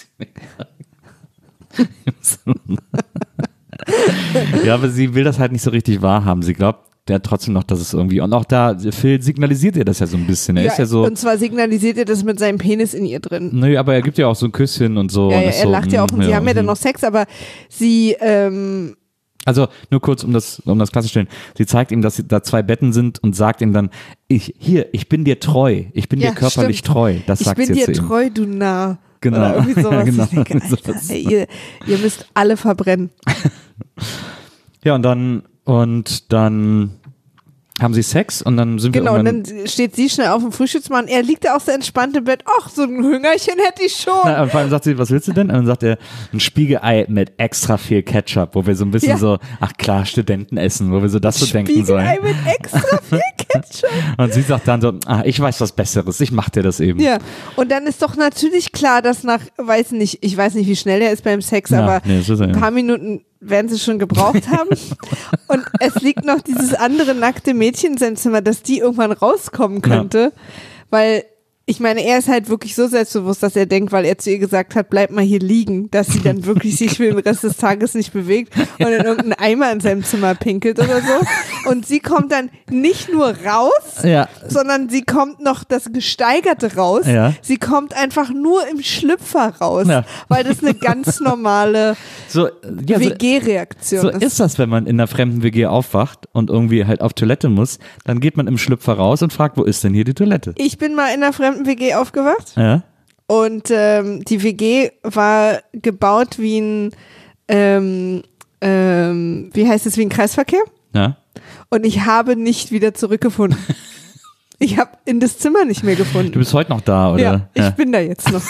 Ja, aber sie will das halt nicht so richtig wahrhaben. Sie glaubt ja trotzdem noch, dass es irgendwie, und auch da, Phil signalisiert ihr das ja so ein bisschen. Er ist ja so, Und zwar signalisiert er das mit seinem Penis in ihr drin. nö, aber er gibt ja auch so ein Küsschen und so. Ja, und ja, ist er so, lacht ja auch mm, und sie haben ja dann mm. noch Sex, aber sie, ähm, Also nur kurz, um das, um das klarzustellen. Sie zeigt ihm, dass da zwei Betten sind und sagt ihm dann, ich, hier, ich bin dir treu. Ich bin ja, dir körperlich stimmt. treu. Das ich sagt bin sie jetzt dir zu ihm. treu, du Narr. Genau. Oder irgendwie sowas. Genau. Ich denke, Alter, ey, ihr, ihr müsst alle verbrennen. Ja, und dann, und dann haben sie Sex und dann sind Genau, wir und irgendwann. dann steht sie schnell auf dem Frühstücksmann. Er liegt da auch so entspannt im Bett. Ach, so ein Hüngerchen hätte ich schon. Na, und vor allem sagt sie, was willst du denn? Und dann sagt er, ein Spiegelei mit extra viel Ketchup, wo wir so ein bisschen Ja. so, ach klar, Studenten essen, wo wir so das so denken sollen. Spiegelei mit extra viel Ketchup. Und sie sagt dann so, ah, ich weiß was Besseres, ich mach dir das eben. Ja, und dann ist doch natürlich klar, dass nach, weiß nicht, ich weiß nicht, wie schnell er ist beim Sex, Ja, aber nee, das ist er, ein ja. paar Minuten werden sie schon gebraucht haben. Und es liegt noch dieses andere nackte Mädchen in seinem Zimmer, dass die irgendwann rauskommen könnte, weil ich meine, er ist halt wirklich so selbstbewusst, dass er denkt, weil er zu ihr gesagt hat, bleib mal hier liegen, dass sie dann wirklich sich für den Rest des Tages nicht bewegt und in irgendeinen Eimer in seinem Zimmer pinkelt oder so. Und sie kommt dann nicht nur raus, Ja. sondern sie kommt noch das Gesteigerte raus. Ja. Sie kommt einfach nur im Schlüpfer raus, Ja. weil das eine ganz normale So, ja, so, W G-Reaktion so ist. ist das, wenn man in einer fremden W G aufwacht und irgendwie halt auf Toilette muss, dann geht man im Schlüpfer raus und fragt, wo ist denn hier die Toilette? Ich bin mal in einer fremden W G aufgewacht Ja. und ähm, die W G war gebaut wie ein, ähm, ähm, wie heißt es, wie ein Kreisverkehr? Ja. Und ich habe nicht wieder zurückgefunden. Ich habe in das Zimmer nicht mehr Du gefunden. bist heute noch da, oder? Ja, ich bin da jetzt noch.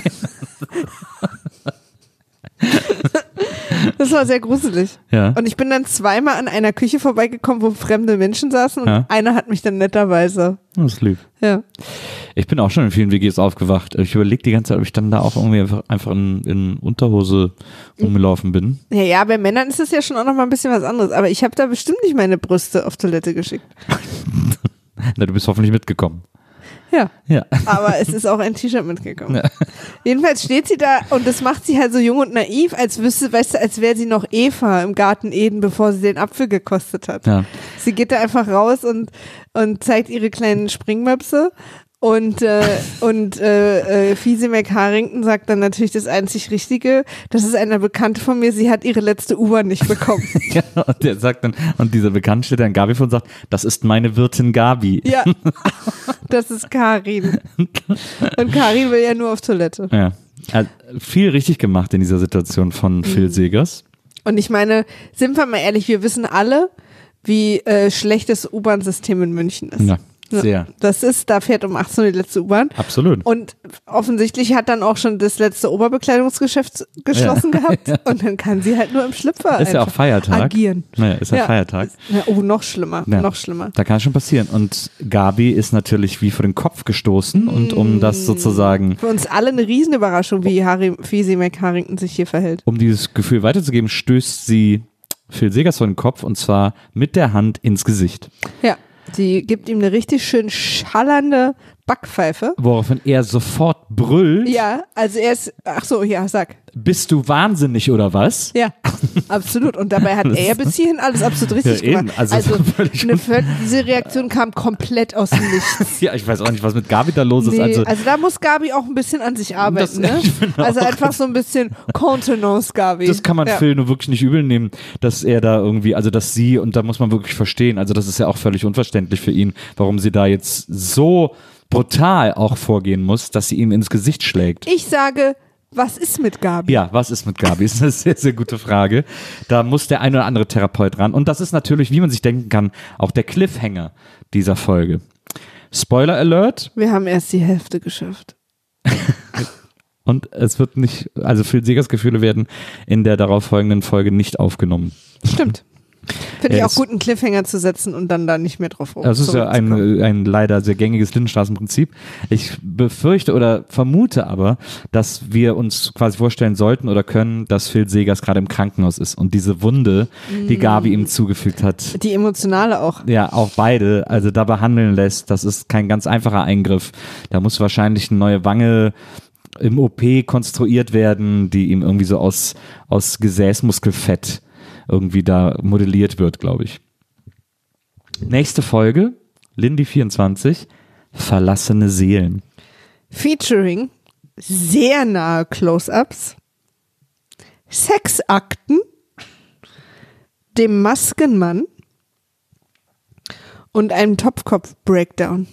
Das war sehr gruselig. Ja. Und ich bin dann zweimal an einer Küche vorbeigekommen, wo fremde Menschen saßen und Ja. einer hat mich dann netterweise, Das ist lieb. ja. Ich bin auch schon in vielen W Gs aufgewacht. Ich überlege die ganze Zeit, ob ich dann da auch irgendwie einfach, einfach in, in Unterhose rumgelaufen bin. Ja, ja, bei Männern ist es ja schon auch noch mal ein bisschen was anderes, aber ich habe da bestimmt nicht meine Brüste auf Toilette geschickt. Na, du bist hoffentlich mitgekommen. Ja, Ja. aber es ist auch ein T-Shirt mitgekommen. Ja. Jedenfalls steht sie da und das macht sie halt so jung und naiv, als wüsste, weißt du, als wäre sie noch Eva im Garten Eden, bevor sie den Apfel gekostet hat. Ja. Sie geht da einfach raus und, und zeigt ihre kleinen Springmöpse und, äh, und äh, äh, Fisi McHarrington sagt dann natürlich das einzig Richtige. Das ist eine Bekannte von mir, sie hat ihre letzte U-Bahn nicht bekommen. Ja, und der sagt dann, und dieser Bekannte steht dann Gabi vor und sagt, das ist meine Wirtin Gabi. Ja, das ist Karin. Und Karin will ja nur auf Toilette. Ja. Er hat viel richtig gemacht in dieser Situation von Mhm. Phil Segers. Und ich meine, sind wir mal ehrlich, wir wissen alle, wie äh, schlecht das U-Bahn-System in München ist. Ja. Sehr. Das ist, da fährt um achtzehn Uhr die letzte U-Bahn. Absolut. Und offensichtlich hat dann auch schon das letzte Oberbekleidungsgeschäft geschlossen Ja. gehabt. Ja. Und dann kann sie halt nur im Schlüpfer Ist ja auch einfach Feiertag. agieren. Naja, ist ja, Ja. Feiertag. Ja, oh, noch schlimmer, Ja. noch schlimmer. Da kann es schon passieren. Und Gabi ist natürlich wie vor den Kopf gestoßen. Und um das sozusagen, Für uns alle eine Riesenüberraschung, wie Harry, wie sie McHarrington sich hier verhält. um dieses Gefühl weiterzugeben, stößt sie Phil Segers vor den Kopf und zwar mit der Hand ins Gesicht. Ja, sie gibt ihm eine richtig schön schallernde Backpfeife. Woraufhin er sofort brüllt. Ja, also er ist, ach so, ja, sag. Bist du wahnsinnig oder was? Ja, absolut. Und dabei hat er ja bis hierhin alles absolut richtig Ja, eben. gemacht. Also Also, völlig eine, völ- diese Reaktion kam komplett aus dem Nichts. Ja, ich weiß auch nicht, was mit Gabi da los ist. Nee, Also, also da muss Gabi auch ein bisschen an sich arbeiten. Das- Ne? ich finde Also auch. einfach so ein bisschen Contenance, Gabi. das kann man ja. Phil nur wirklich nicht übel nehmen, dass er da irgendwie, also dass sie, und da muss man wirklich verstehen, also das ist ja auch völlig unverständlich für ihn, warum sie da jetzt so brutal auch vorgehen muss, dass sie ihm ins Gesicht schlägt. Ich sage, was ist mit Gabi? Ja, was ist mit Gabi? Ist eine sehr, sehr gute Frage. Da muss der ein oder andere Therapeut ran. Und das ist natürlich, wie man sich denken kann, auch der Cliffhanger dieser Folge. Spoiler Alert. Wir haben erst die Hälfte geschafft. Und es wird nicht, also Phil Segers Gefühle werden in der darauffolgenden Folge nicht aufgenommen. Stimmt. Finde ich Er auch ist- gut, einen Cliffhanger zu setzen und dann da nicht mehr drauf rum. Das ist ja ein, ein leider sehr gängiges Lindenstraßenprinzip. Ich befürchte oder vermute aber, dass wir uns quasi vorstellen sollten oder können, dass Phil Segers gerade im Krankenhaus ist und diese Wunde, die Gabi ihm zugefügt hat, Die emotionale auch. ja, auch beide, also da behandeln lässt. Das ist kein ganz einfacher Eingriff. Da muss wahrscheinlich eine neue Wange im O P konstruiert werden, die ihm irgendwie so aus, aus Gesäßmuskelfett irgendwie da modelliert wird, glaube ich. Nächste Folge, Lindy vierundzwanzig, Verlassene Seelen. Featuring sehr nahe Close-Ups, Sexakten, dem Maskenmann und einem Topfkopf-Breakdown.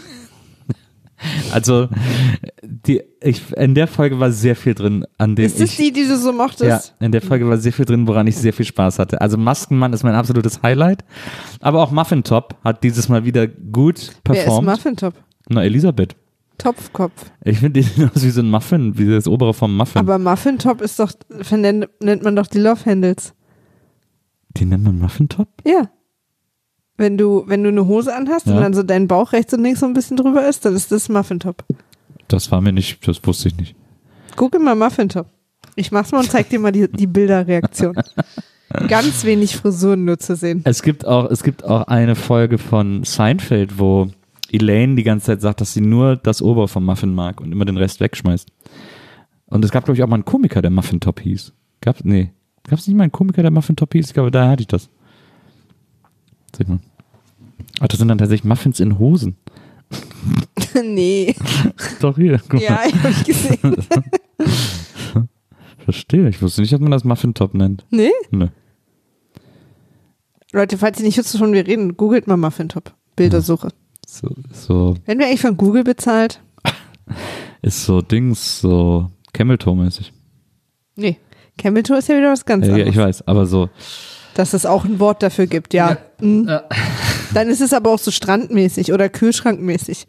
Also die, ich, in der Folge war sehr viel drin, an dem Ist das ich... die, die du so mochtest? Ja, in der Folge war sehr viel drin, woran ich sehr viel Spaß hatte. Also Maskenmann ist mein absolutes Highlight, aber auch Muffin Top hat dieses Mal wieder gut Wer ist performt. Muffintop? Na, Elisabeth. Topfkopf. Ich finde, die sehen aus wie so ein Muffin, wie das obere vom Muffin. Aber Muffintop ist doch, nennt, nennt man doch die Love Handles. Die nennt man Muffin Top? Ja. Wenn du, wenn du eine Hose anhast Ja. und dann so dein Bauch rechts und links so ein bisschen drüber ist, dann ist das Muffintop. Das war mir nicht, das wusste ich nicht. Guck mal Muffintop. Ich mach's mal und zeig dir mal die, die Bilderreaktion. Ganz wenig Frisuren nur zu sehen. Es gibt auch, es gibt auch eine Folge von Seinfeld, wo Elaine die ganze Zeit sagt, dass sie nur das obere vom Muffin mag und immer den Rest wegschmeißt. Und es gab, glaube ich, auch mal einen Komiker, der Muffin Top hieß. Gab's, nee. Gab's nicht mal einen Komiker, der Muffin Top hieß? Ich glaube, daher hatte ich das. Seht mal. Ach, das sind dann tatsächlich Muffins in Hosen. Nee. Doch hier, guck Ja, mal. hab ich gesehen. Verstehe. Ich wusste nicht, dass man das Muffin Top nennt. Nee? Nö. Leute, falls ihr nicht wisst, wovon wir reden, googelt mal Muffintop. Bildersuche. So, so, Werden wir eigentlich von Google bezahlt? ist so Dings, so Camel-Toe-mäßig. Nee. Camel Toe ist ja wieder was ganz Ja, ja, anderes. ich weiß, aber so. Dass es auch ein Wort dafür gibt, ja. Mhm. Dann ist es aber auch so strandmäßig oder kühlschrankmäßig.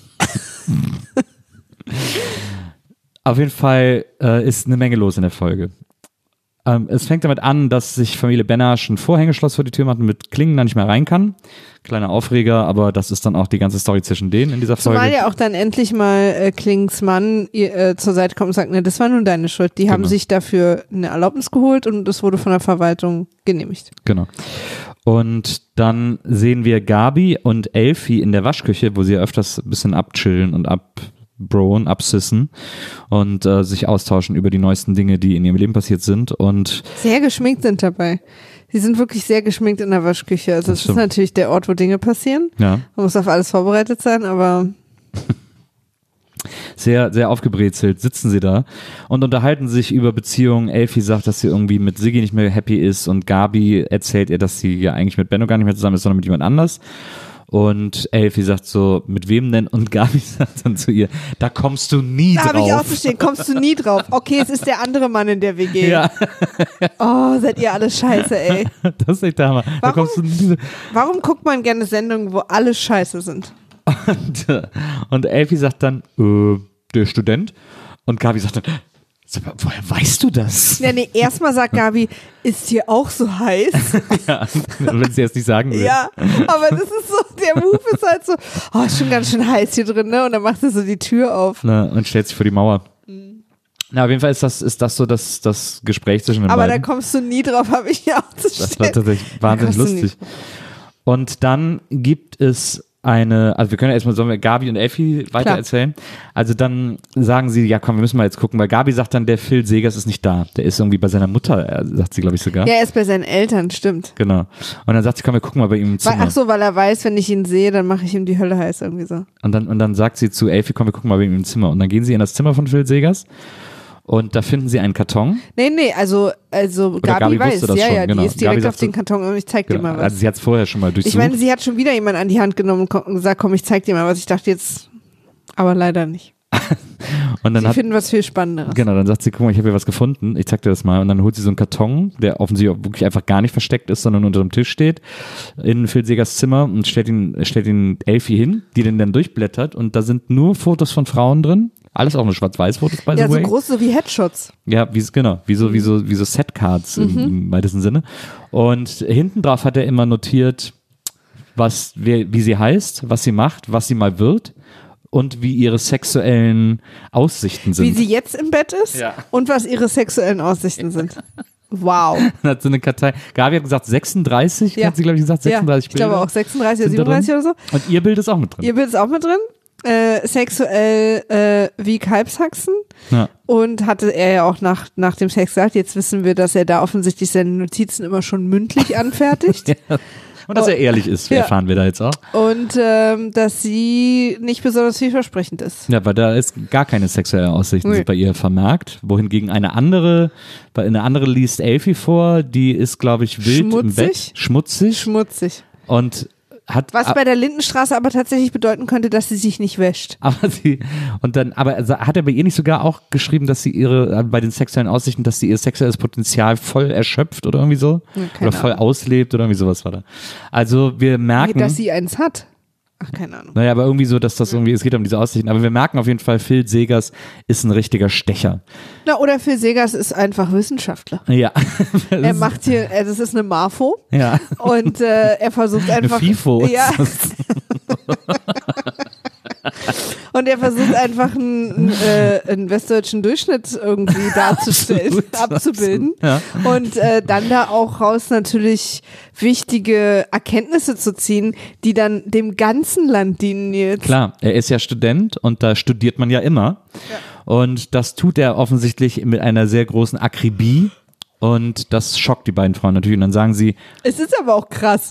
Auf jeden Fall äh, ist eine Menge los in der Folge. Ähm, es fängt damit an, dass sich Familie Benasch ein Vorhängeschloss vor die Tür macht und mit Klingen da nicht mehr rein kann. Kleiner Aufreger, aber das ist dann auch die ganze Story zwischen denen in dieser Folge. Zumal ja auch dann endlich mal äh, Klings Mann ihr, äh, zur Seite kommt und sagt, ne, das war nun deine Schuld. Die haben Genau. sich dafür eine Erlaubnis geholt und es wurde von der Verwaltung genehmigt. Genau. Und dann sehen wir Gabi und Elfie in der Waschküche, wo sie ja öfters ein bisschen abchillen und abbroen, absissen und äh, sich austauschen über die neuesten Dinge, die in ihrem Leben passiert sind. Und Sehr geschminkt sind dabei. Sie sind wirklich sehr geschminkt in der Waschküche. Also Das es ist stimmt. natürlich der Ort, wo Dinge passieren. ja, Man muss auf alles vorbereitet sein, aber sehr, sehr aufgebrezelt sitzen sie da und unterhalten sich über Beziehungen. Elfie sagt, dass sie irgendwie mit Siggi nicht mehr happy ist und Gabi erzählt ihr, dass sie ja eigentlich mit Benno gar nicht mehr zusammen ist, sondern mit jemand anders. Und Elfie sagt so, mit wem denn? Und Gabi sagt dann zu ihr, da kommst du nie da habe ich drauf. auszustehen, kommst du nie drauf. Okay, es ist der andere Mann in der W G. Ja, Oh, seid ihr alle scheiße, ey. das ist echt der Hammer. Da Warum? kommst du nie. Warum guckt man gerne Sendungen, wo alle scheiße sind? Und, äh, und Elfie sagt dann, äh, der Student. Und Gabi sagt dann, sag mal, woher weißt du das? Ja, nee, erstmal sagt Gabi, ist hier auch so heiß? Ja, wenn sie erst nicht sagen will. Ja, aber das ist so, der Move ist halt so, oh, ist schon ganz schön heiß hier drin, ne? Und dann macht sie so die Tür auf. Na, und stellt sich vor die Mauer. Mhm. Na, auf jeden Fall ist das, ist das so das, das Gespräch zwischen den Aber beiden. da kommst du nie drauf, habe ich ja auch zu stellen. Das war tatsächlich wahnsinnig Da kommst du lustig. Und dann gibt es eine, also wir können ja erstmal, sollen wir Gabi und Elfie weiter Klar. erzählen? Also dann sagen sie, ja komm, wir müssen mal jetzt gucken, weil Gabi sagt dann, der Phil Segers ist nicht da. Der ist irgendwie bei seiner Mutter, äh, sagt sie, glaube ich, sogar. Ja, er ist bei seinen Eltern, stimmt. Genau. Und dann sagt sie, komm, wir gucken mal bei ihm im Zimmer. Weil, ach so, weil er weiß, wenn ich ihn sehe, dann mache ich ihm die Hölle heiß irgendwie so. Und dann, und dann sagt sie zu Elfie, komm, wir gucken mal bei ihm im Zimmer. Und dann gehen sie in das Zimmer von Phil Segers und da finden sie einen Karton. Nee, nee, also, also Gabi, Gabi weiß, wusste das ja, schon, ja, genau. die ist direkt Gabi auf sagte- den Karton und ich zeig dir Genau. mal was. Also sie hat es vorher schon mal durchsucht. Ich meine, sie hat schon wieder jemanden an die Hand genommen und ko- und gesagt, komm, ich zeig dir mal was. Ich dachte jetzt, aber leider nicht. und dann Sie hat, finden was viel Spannenderes. genau, dann sagt sie, guck mal, ich habe hier was gefunden, ich zeig dir das mal. Und dann holt sie so einen Karton, der offensichtlich auch wirklich einfach gar nicht versteckt ist, sondern unter dem Tisch steht, in Phil Segers Zimmer und stellt ihn, stellt ihn Elfie hin, die den dann durchblättert und da sind nur Fotos von Frauen drin. Alles auch nur Schwarz-Weiß-Fotos, by the Ja, so way. groß, so wie Headshots. Ja, wie, genau, wie so, wie so, wie so Setcards im, im weitesten Sinne. Und hinten drauf hat er immer notiert, was, wer, wie sie heißt, was sie macht, was sie mal wird und wie ihre sexuellen Aussichten sind. Wie sie jetzt im Bett ist Ja. und was ihre sexuellen Aussichten sind. Wow. Dann hat so eine Kartei, Gabi hat gesagt sechsunddreißig, Ja. hat sie, glaube ich, gesagt, sechsunddreißig ja, ich glaube Bilder auch sechsunddreißig oder sind da drin. siebenunddreißig oder so. Und ihr Bild ist auch mit drin. Ihr Bild ist auch mit drin. Äh, sexuell äh, wie Kalbshaxen. Ja. Und hatte er ja auch nach, nach dem Sex gesagt, jetzt wissen wir, dass er da offensichtlich seine Notizen immer schon mündlich anfertigt. Ja. Und dass er ehrlich ist, Ja. erfahren wir da jetzt auch. Und ähm, dass sie nicht besonders vielversprechend ist. Ja, weil da ist gar keine sexuelle Aussichten Nee. sind bei ihr vermerkt. Wohingegen eine andere, bei eine andere liest Elfie vor, die ist, glaube ich, wild im Schmutzig? Bett. Schmutzig. Schmutzig. Und hat. Was bei der Lindenstraße aber tatsächlich bedeuten könnte, dass sie sich nicht wäscht. aber sie, und dann, aber also hat er bei ihr nicht sogar auch geschrieben, dass sie ihre, äh, bei den sexuellen Aussichten, dass sie ihr sexuelles Potenzial voll erschöpft oder irgendwie so? Ja, keine oder voll Ahnung. auslebt oder irgendwie sowas war da. Also wir merken. Dass sie eins hat. Ach, keine Ahnung. Naja, aber irgendwie so, dass das irgendwie, es geht um diese Aussichten, aber wir merken auf jeden Fall, Phil Segers ist ein richtiger Stecher. Na, oder Phil Segers ist einfach Wissenschaftler. Ja. Er macht hier, äh, das ist eine Marfo. Ja. Und äh, er versucht Eine einfach. FIFO. Ja. Und er versucht einfach einen, äh, einen westdeutschen Durchschnitt irgendwie darzustellen, Absolut. abzubilden. Ja. Und äh, dann da auch raus natürlich wichtige Erkenntnisse zu ziehen, die dann dem ganzen Land dienen jetzt. Klar, er ist ja Student und da studiert man ja immer. Und das tut er offensichtlich mit einer sehr großen Akribie. Und das schockt die beiden Frauen natürlich. Und dann sagen sie, Es ist aber auch krass.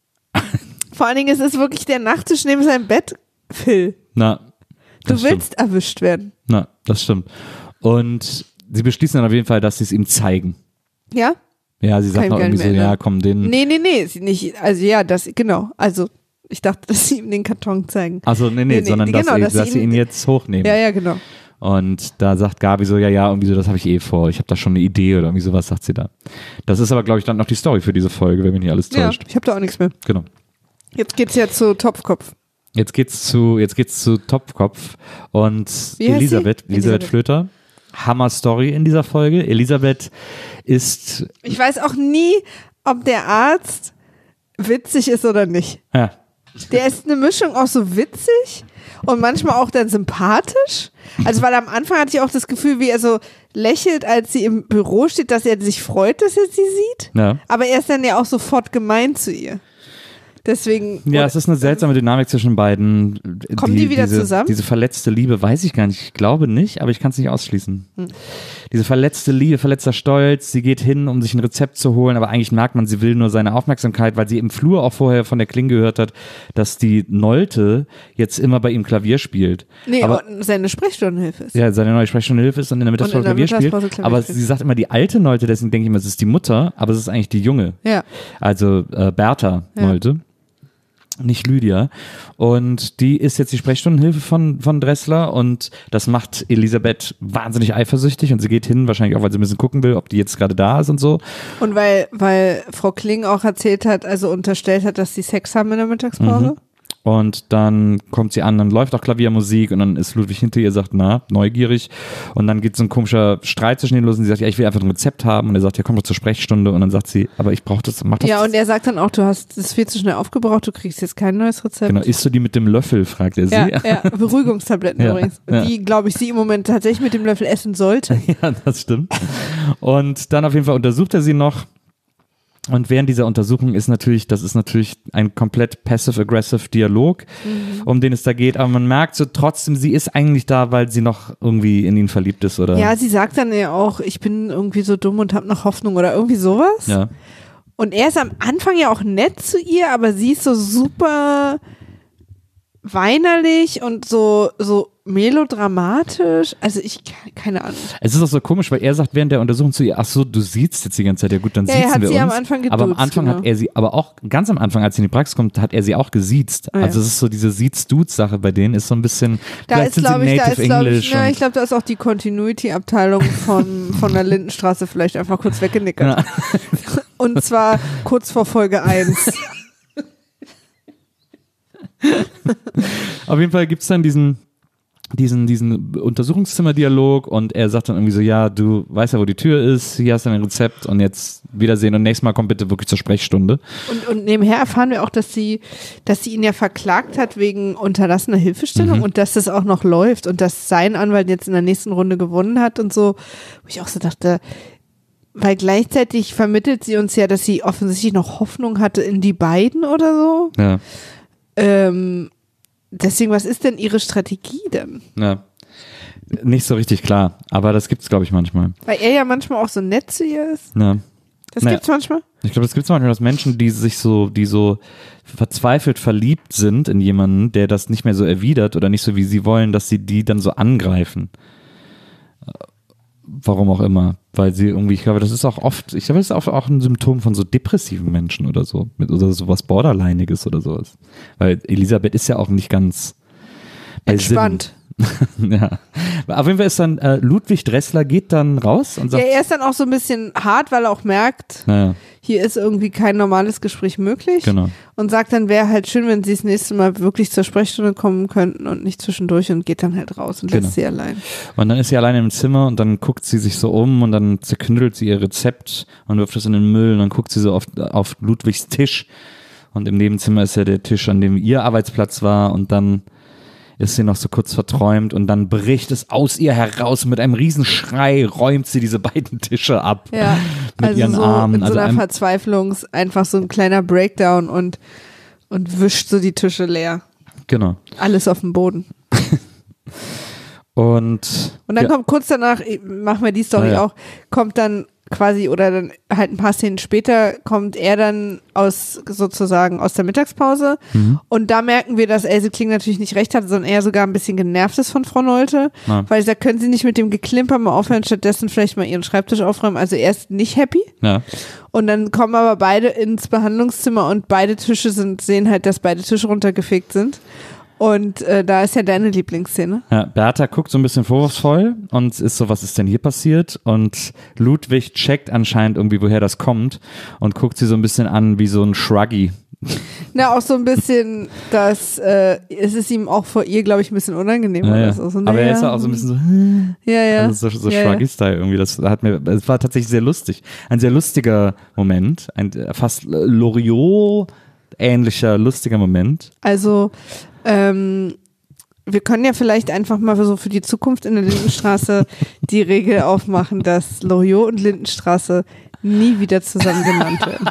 Vor allen Dingen, es ist wirklich der Nachttisch neben seinem Bett, Phil. na, Du das stimmt. willst erwischt werden. Na, das stimmt. Und sie beschließen dann auf jeden Fall, dass sie es ihm zeigen. Ja? Ja, sie Kann sagt ich noch gar irgendwie nicht so, mehr ja, erinnern. komm, den. Nee, nee, nee, sie nicht, also ja, das, genau, also ich dachte, dass sie ihm den Karton zeigen. Also nee, nee, Nee, nee, sondern genau, dass, sie, dass sie dass sie ihn- ihn jetzt hochnehmen. Ja, ja, genau. Und da sagt Gabi so, ja, ja, irgendwie so, das habe ich eh vor. Ich habe da schon eine Idee oder irgendwie sowas, sagt sie da. Das ist aber, glaube ich, dann noch die Story für diese Folge, wenn mich nicht alles Ja, täuscht. ich habe da auch nichts mehr. Genau. Jetzt geht's ja zu Topfkopf. Jetzt geht's zu, jetzt geht's zu Topfkopf und Wie heißt Elisabeth, sie? Elisabeth Elisabeth. Flöter. Hammer Story in dieser Folge. Elisabeth ist, Ich weiß auch nie, ob der Arzt witzig ist oder nicht. ja, Der ist eine Mischung aus so witzig und manchmal auch dann sympathisch. Also weil am Anfang hatte ich auch das Gefühl, wie er so lächelt, als sie im Büro steht, dass er sich freut, dass er sie sieht. ja. Aber er ist dann ja auch sofort gemein zu ihr. Deswegen. Ja, es ist eine seltsame Dynamik zwischen beiden. Kommen die wieder diese, zusammen? Diese verletzte Liebe, weiß ich gar nicht. Ich glaube nicht, aber ich kann es nicht ausschließen. Hm. Diese verletzte Liebe, verletzter Stolz, sie geht hin, um sich ein Rezept zu holen, aber eigentlich merkt man, sie will nur seine Aufmerksamkeit, weil sie im Flur auch vorher von der Kling gehört hat, dass die Nolte jetzt immer bei ihm Klavier spielt. Nee, aber und seine Sprechstundenhilfe ist. ja, seine neue Sprechstundenhilfe ist und in der Mittagspause Und in der Klavier spielt. Mittagspause Klavier Aber spielt. sie sagt immer die alte Nolte, deswegen denke ich immer, es ist die Mutter, aber es ist eigentlich die junge. Ja. Also äh, Bertha Ja. Nolte. Nicht Lydia. Und die ist jetzt die Sprechstundenhilfe von, von Dressler und das macht Elisabeth wahnsinnig eifersüchtig und sie geht hin, wahrscheinlich auch, weil sie ein bisschen gucken will, ob die jetzt gerade da ist und so. Und weil, weil Frau Kling auch erzählt hat, also unterstellt hat, dass die Sex haben in der Mittagspause. Mhm. Und dann kommt sie an, dann läuft auch Klaviermusik und dann ist Ludwig hinter ihr, sagt, na, neugierig. Und dann geht so ein komischer Streit zwischen denen los und sie sagt, ja, ich will einfach ein Rezept haben. Und er sagt, ja, komm doch zur Sprechstunde. Und dann sagt sie, aber ich brauche das, mach das. Ja, und er sagt dann auch, du hast das viel zu schnell aufgebraucht, du kriegst jetzt kein neues Rezept. Genau, isst du die mit dem Löffel, fragt er sie. Ja, ja. Beruhigungstabletten ja, übrigens, ja. die, glaube ich, sie im Moment tatsächlich mit dem Löffel essen sollte. Ja, das stimmt. Und dann auf jeden Fall untersucht er sie noch. Und während dieser Untersuchung ist natürlich, das ist natürlich ein komplett passive-aggressive Dialog, mhm. um den es da geht. Aber man merkt so trotzdem, sie ist eigentlich da, weil sie noch irgendwie in ihn verliebt ist, oder? Ja, sie sagt dann ja auch, ich bin irgendwie so dumm und habe noch Hoffnung oder irgendwie sowas. Ja. Und er ist am Anfang ja auch nett zu ihr, aber sie ist so super weinerlich und so, so melodramatisch. Also ich, keine Ahnung. Es ist auch so komisch, weil er sagt während der Untersuchung zu ihr, ach so, du siehst jetzt die ganze Zeit, ja gut, dann ja, siezen er hat wir sie uns. Am Anfang geduzt, aber am Anfang genau. hat er sie, aber auch ganz am Anfang, als sie in die Praxis kommt, hat er sie auch gesiezt. Ja. Also es ist so diese Siezt-Dudes-Sache bei denen, ist so ein bisschen, da vielleicht ist, sind sie ich, Native da ist, glaub English. Ich, ja, ich glaube, da ist auch die Continuity-Abteilung von, von der Lindenstraße vielleicht einfach kurz weggenickert. Ja. Und zwar kurz vor Folge eins. Auf jeden Fall gibt es dann diesen, diesen, diesen Untersuchungszimmer-Dialog und er sagt dann irgendwie so, ja, du weißt ja, wo die Tür ist, hier hast du ein Rezept und jetzt wiedersehen und nächstes Mal komm bitte wirklich zur Sprechstunde. Und, und nebenher erfahren wir auch, dass sie, dass sie ihn ja verklagt hat wegen unterlassener Hilfestellung Mhm. und dass das auch noch läuft und dass sein Anwalt jetzt in der nächsten Runde gewonnen hat und so, wo ich auch so dachte, weil gleichzeitig vermittelt sie uns ja, dass sie offensichtlich noch Hoffnung hatte in die beiden oder so. Ja. Ähm, deswegen, was ist denn ihre Strategie denn? Ja. Nicht so richtig klar, aber das gibt's, glaube ich, manchmal. Weil er ja manchmal auch so nett zu ihr ist. Ja. Das Naja. gibt's manchmal? Ich glaube, das gibt's manchmal, dass Menschen, die sich so, die so verzweifelt verliebt sind in jemanden, der das nicht mehr so erwidert oder nicht so, wie sie wollen, dass sie die dann so angreifen. Warum auch immer. Weil sie irgendwie, ich glaube, das ist auch oft, ich glaube, das ist auch, auch ein Symptom von so depressiven Menschen oder so. Mit, oder sowas Borderlineiges oder sowas. Weil Elisabeth ist ja auch nicht ganz bei Entspannt. Sinn. Ja. Auf jeden Fall ist dann, äh, Ludwig Dressler geht dann raus und sagt. Ja, er ist dann auch so ein bisschen hart, weil er auch merkt, Naja. hier ist irgendwie kein normales Gespräch möglich. Genau. Und sagt dann, wäre halt schön, wenn sie das nächste Mal wirklich zur Sprechstunde kommen könnten und nicht zwischendurch und geht dann halt raus und Genau. lässt sie allein. Und dann ist sie alleine im Zimmer und dann guckt sie sich so um und dann zerknüttelt sie ihr Rezept und wirft es in den Müll und dann guckt sie so auf, auf Ludwigs Tisch und im Nebenzimmer ist ja der Tisch, an dem ihr Arbeitsplatz war und dann ist sie noch so kurz verträumt und dann bricht es aus ihr heraus mit einem Riesenschrei, räumt sie diese beiden Tische ab Ja, mit also ihren so Armen. in so Also einer einem, Verzweiflung, einfach so ein kleiner Breakdown und, und wischt so die Tische leer. genau. Alles auf dem Boden. Und, Und dann ja, kommt kurz danach, machen wir die Story Ja, ja. auch, kommt dann quasi oder dann halt ein paar Szenen später kommt er dann aus sozusagen aus der Mittagspause Mhm. und da merken wir, dass Else Kling natürlich nicht recht hat, sondern eher sogar ein bisschen genervt ist von Frau Nolte, Ja. weil sie sagt, können Sie nicht mit dem Geklimper mal aufhören, stattdessen vielleicht mal Ihren Schreibtisch aufräumen, also er ist nicht happy ja. und dann kommen aber beide ins Behandlungszimmer und beide Tische sind, sehen halt, dass beide Tische runtergefegt sind. Und äh, da ist ja deine Lieblingsszene. Ja, Bertha guckt so ein bisschen vorwurfsvoll und ist so, was ist denn hier passiert? Und Ludwig checkt anscheinend irgendwie, woher das kommt und guckt sie so ein bisschen an wie so ein Shruggy. Na, auch so ein bisschen, dass äh, es ist ihm auch vor ihr, glaube ich, ein bisschen unangenehm. Ja, oder ja. so. So, Aber naja, er ist ja auch so ein bisschen so, ja, ja. also so, so ja, ja. Shruggy-Style irgendwie. Das hat mir, es war tatsächlich sehr lustig. Ein sehr lustiger Moment, ein fast Loriot-ähnlicher lustiger Moment. Also, ähm, wir können ja vielleicht einfach mal so für die Zukunft in der Lindenstraße die Regel aufmachen, dass Loriot und Lindenstraße nie wieder zusammen genannt werden.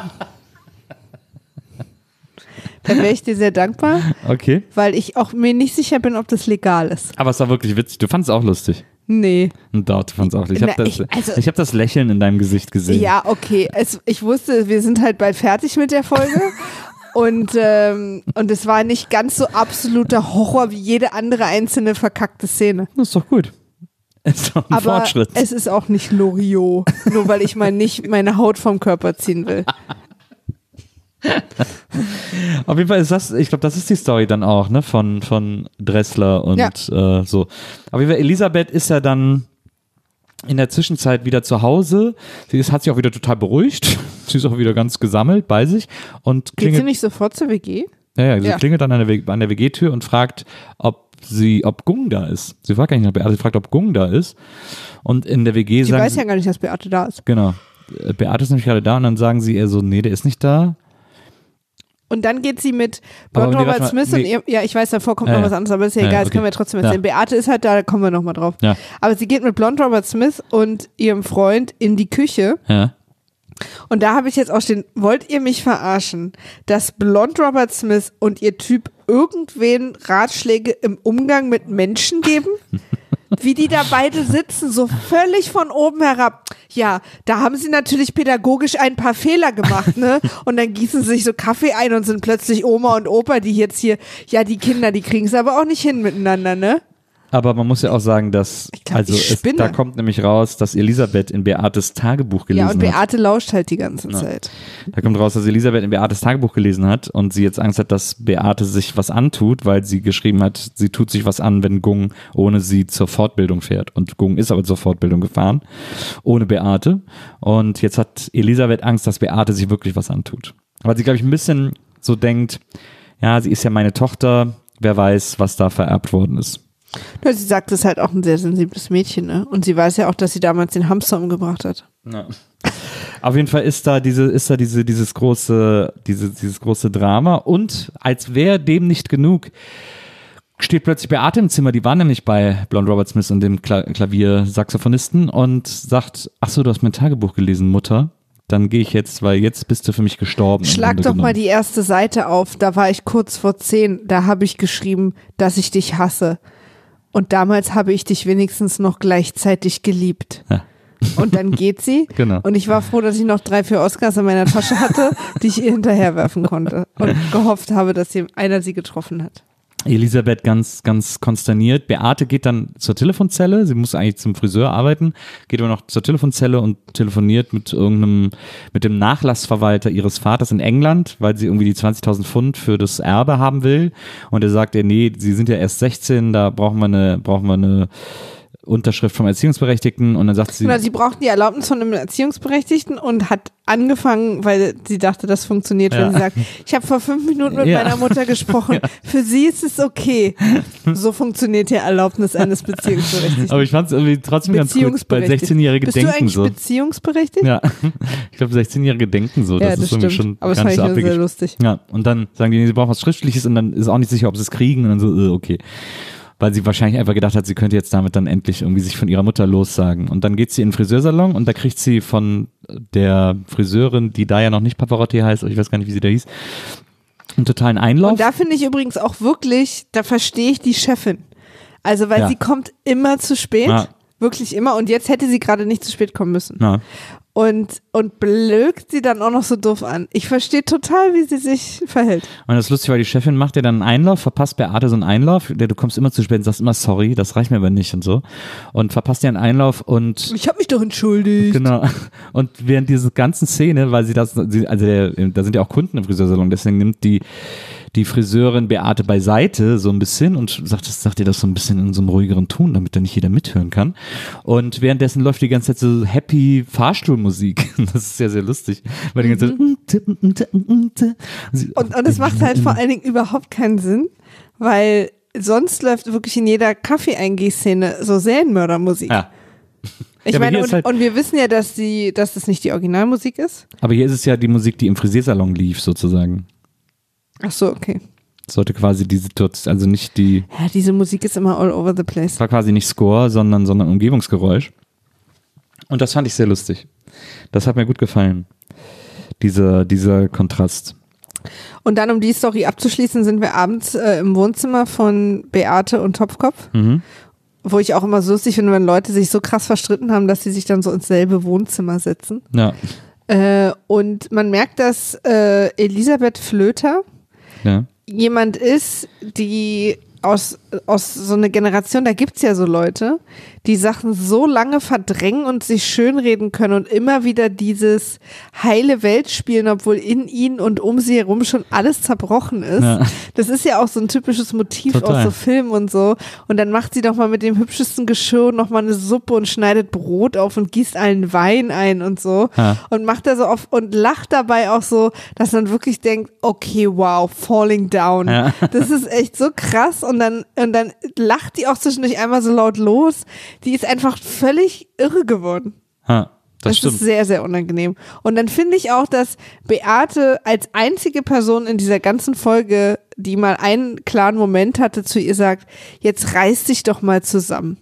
Da wäre ich dir sehr dankbar, Okay. weil ich auch mir nicht sicher bin, ob das legal ist. Aber es war wirklich witzig. Du fandest es auch lustig. Nee. Und dort fand es auch lustig. Ich habe Na, das, ich- also- ich hab das Lächeln in deinem Gesicht gesehen. Ja, okay. Es, ich wusste, wir sind halt bald fertig mit der Folge. Und, ähm, und es war nicht ganz so absoluter Horror wie jede andere einzelne verkackte Szene. Das ist doch gut. Ist doch ein Aber Fortschritt. es ist auch nicht Loriot, nur weil ich mal nicht meine Haut vom Körper ziehen will. Auf jeden Fall ist das, ich glaube, das ist die Story dann auch, ne, von, von Dressler und Ja. äh, so. Auf jeden Fall, Elisabeth ist ja dann in der Zwischenzeit wieder zu Hause. Sie ist, hat sich auch wieder total beruhigt. Sie ist auch wieder ganz gesammelt bei sich und Geht sie klingelt. nicht sofort zur W G? Ja, ja, sie Ja. klingelt dann an der, W- an der W G-Tür und fragt, ob sie, ob Gung da ist. Sie fragt gar nicht nach Beate, sie fragt, ob Gung da ist. Und in der W G Sie sagen weiß sie, ja gar nicht, dass Beate da ist. genau, äh, Beate ist nämlich gerade da und dann sagen sie ihr so, nee, der ist nicht da. Und dann geht sie mit Aber Blond nee, Robert warte mal, Smith und nee. ihr, ja, ich weiß, davor kommt Ja, noch ja. was anderes, aber ist ja Ja, egal, das okay. können wir trotzdem Ja. erzählen. Beate ist halt da, da kommen wir nochmal drauf. Ja. Aber sie geht mit Blond Robert Smith und ihrem Freund in die Küche. Ja. Und da habe ich jetzt auch stehen, wollt ihr mich verarschen, dass Blond Robert Smith und ihr Typ irgendwen Ratschläge im Umgang mit Menschen geben? Wie die da beide sitzen, so völlig von oben herab. Ja, da haben sie natürlich pädagogisch ein paar Fehler gemacht, ne? Und dann gießen sie sich so Kaffee ein und sind plötzlich Oma und Opa, die jetzt hier, ja, die Kinder, die kriegen es aber auch nicht hin miteinander, ne? Aber man muss ja auch sagen, dass, Ich glaub, also ich es, spinne. da kommt nämlich raus, dass Elisabeth in Beates Tagebuch gelesen Ja, und hat. Beate lauscht halt die ganze Zeit. Da kommt raus, dass Elisabeth in Beates Tagebuch gelesen hat und sie jetzt Angst hat, dass Beate sich was antut, weil sie geschrieben hat, sie tut sich was an, wenn Gung ohne sie zur Fortbildung fährt. Und Gung ist aber zur Fortbildung gefahren, ohne Beate. Und jetzt hat Elisabeth Angst, dass Beate sich wirklich was antut. Weil sie, glaube ich, ein bisschen so denkt, ja, sie ist ja meine Tochter, wer weiß, was da vererbt worden ist. Ja, sie sagt, es ist halt auch ein sehr sensibles Mädchen, ne? Und sie weiß ja auch, dass sie damals den Hamster umgebracht hat. Ja. Auf jeden Fall ist da diese, ist da diese, dieses große, diese, dieses große Drama und als wäre dem nicht genug, steht plötzlich Beate im Zimmer, die war nämlich bei Blond Robert Smith und dem Kla- Klaviersaxophonisten und sagt, ach so, du hast mein Tagebuch gelesen, Mutter, dann gehe ich jetzt, weil jetzt bist du für mich gestorben. im Schlag Grunde doch genommen. mal die erste Seite auf, da war ich kurz vor zehn, da habe ich geschrieben, dass ich dich hasse. Und damals habe ich dich wenigstens noch gleichzeitig geliebt. Ja. Und dann geht sie. Genau. Und ich war froh, dass ich noch drei, vier Oscars in meiner Tasche hatte, die ich ihr hinterherwerfen konnte. Und gehofft habe, dass sie, einer sie getroffen hat. Elisabeth ganz, ganz konsterniert. Beate geht dann zur Telefonzelle. Sie muss eigentlich zum Friseur arbeiten, geht aber noch zur Telefonzelle und telefoniert mit irgendeinem, mit dem Nachlassverwalter ihres Vaters in England, weil sie irgendwie die zwanzigtausend Pfund für das Erbe haben will. Und er sagt ihr, nee, sie sind ja erst sechzehn, da brauchen wir eine, brauchen wir eine Unterschrift vom Erziehungsberechtigten. Und dann sagt sie, Genau, sie braucht die Erlaubnis von einem Erziehungsberechtigten und hat angefangen, weil sie dachte, das funktioniert, wenn Ja. sie sagt, ich habe vor fünf Minuten mit Ja. meiner Mutter gesprochen. Für sie ist es okay. So funktioniert die Erlaubnis eines Beziehungsberechtigten. aber ich fand es irgendwie trotzdem ganz gut, weil Beziehungsberechtigt. sechzehnjährige Bist du denken eigentlich so. beziehungsberechtigt? Ja, ich glaube, sechzehnjährige denken so. Das Ja, ist das irgendwie stimmt. schon Aber das gar fand nicht ich so ja abwegig. sehr lustig. Ja, und dann sagen die, nee, sie brauchen was Schriftliches und dann ist auch nicht sicher, ob sie es kriegen und dann so, äh, okay. Weil sie wahrscheinlich einfach gedacht hat, sie könnte jetzt damit dann endlich irgendwie sich von ihrer Mutter lossagen. Und dann geht sie in den Friseursalon und da kriegt sie von der Friseurin, die da ja noch nicht Pavarotti heißt, ich weiß gar nicht, wie sie da hieß, einen totalen Einlauf. Und da finde ich übrigens auch wirklich, da verstehe ich die Chefin. Also, weil Ja. sie kommt immer zu spät. Ja. Wirklich immer. Und jetzt hätte sie gerade nicht zu spät kommen müssen. Ja. Und, und blökt sie dann auch noch so doof an. Ich verstehe total, wie sie sich verhält. Und das ist lustig, weil die Chefin macht dir dann einen Einlauf, verpasst Beate so einen Einlauf, der du kommst immer zu spät und sagst immer sorry, das reicht mir aber nicht und so. Und verpasst dir einen Einlauf und Ich habe mich doch entschuldigt. genau. Und während dieser ganzen Szene, weil sie das, sie, also der, da sind ja auch Kunden im Friseursalon, deswegen nimmt die die Friseurin Beate beiseite so ein bisschen und sagt, das sagt ihr das so ein bisschen in so einem ruhigeren Ton, damit da nicht jeder mithören kann. Und währenddessen läuft die ganze Zeit so happy Fahrstuhlmusik. Das ist sehr, sehr lustig. Weil die ganze Zeit Und, und es macht halt vor allen Dingen überhaupt keinen Sinn, weil sonst läuft wirklich in jeder Kaffeeeingießszene so Serienmördermusik. ja. Ich Ja, aber meine, hier ist und, halt- und wir wissen ja, dass, die, dass das nicht die Originalmusik ist. Aber hier ist es ja die Musik, die im Friseursalon lief, sozusagen. Ach so, okay. Sollte quasi die Situation, also nicht die, Ja, diese Musik ist immer all over the place. es war quasi nicht Score, sondern, sondern Umgebungsgeräusch. Und das fand ich sehr lustig. Das hat mir gut gefallen. Dieser, dieser Kontrast. Und dann, um die Story abzuschließen, sind wir abends äh, im Wohnzimmer von Beate und Topfkopf, Mhm. wo ich auch immer so lustig finde, wenn Leute sich so krass verstritten haben, dass sie sich dann so ins selbe Wohnzimmer setzen. Ja. Äh, und man merkt, dass äh, Elisabeth Flöter Ja. jemand ist, die aus aus so einer Generation, da gibt's ja so Leute, die Sachen so lange verdrängen und sich schönreden können und immer wieder dieses heile Welt spielen, obwohl in ihnen und um sie herum schon alles zerbrochen ist. Ja. Das ist ja auch so ein typisches Motiv Total. aus so Filmen und so. Und dann macht sie doch mal mit dem hübschesten Geschirr noch mal eine Suppe und schneidet Brot auf und gießt allen Wein ein und so. Ja. Und macht da so auf und lacht dabei auch so, dass man wirklich denkt, okay, wow, falling down. Ja. Das ist echt so krass. Und dann, und dann lacht die auch zwischendurch einmal so laut los. Die ist einfach völlig irre geworden. Ha, das, Das stimmt. ist sehr, sehr unangenehm. Und dann finde ich auch, dass Beate als einzige Person in dieser ganzen Folge, die mal einen klaren Moment hatte, zu ihr sagt, jetzt reiß dich doch mal zusammen.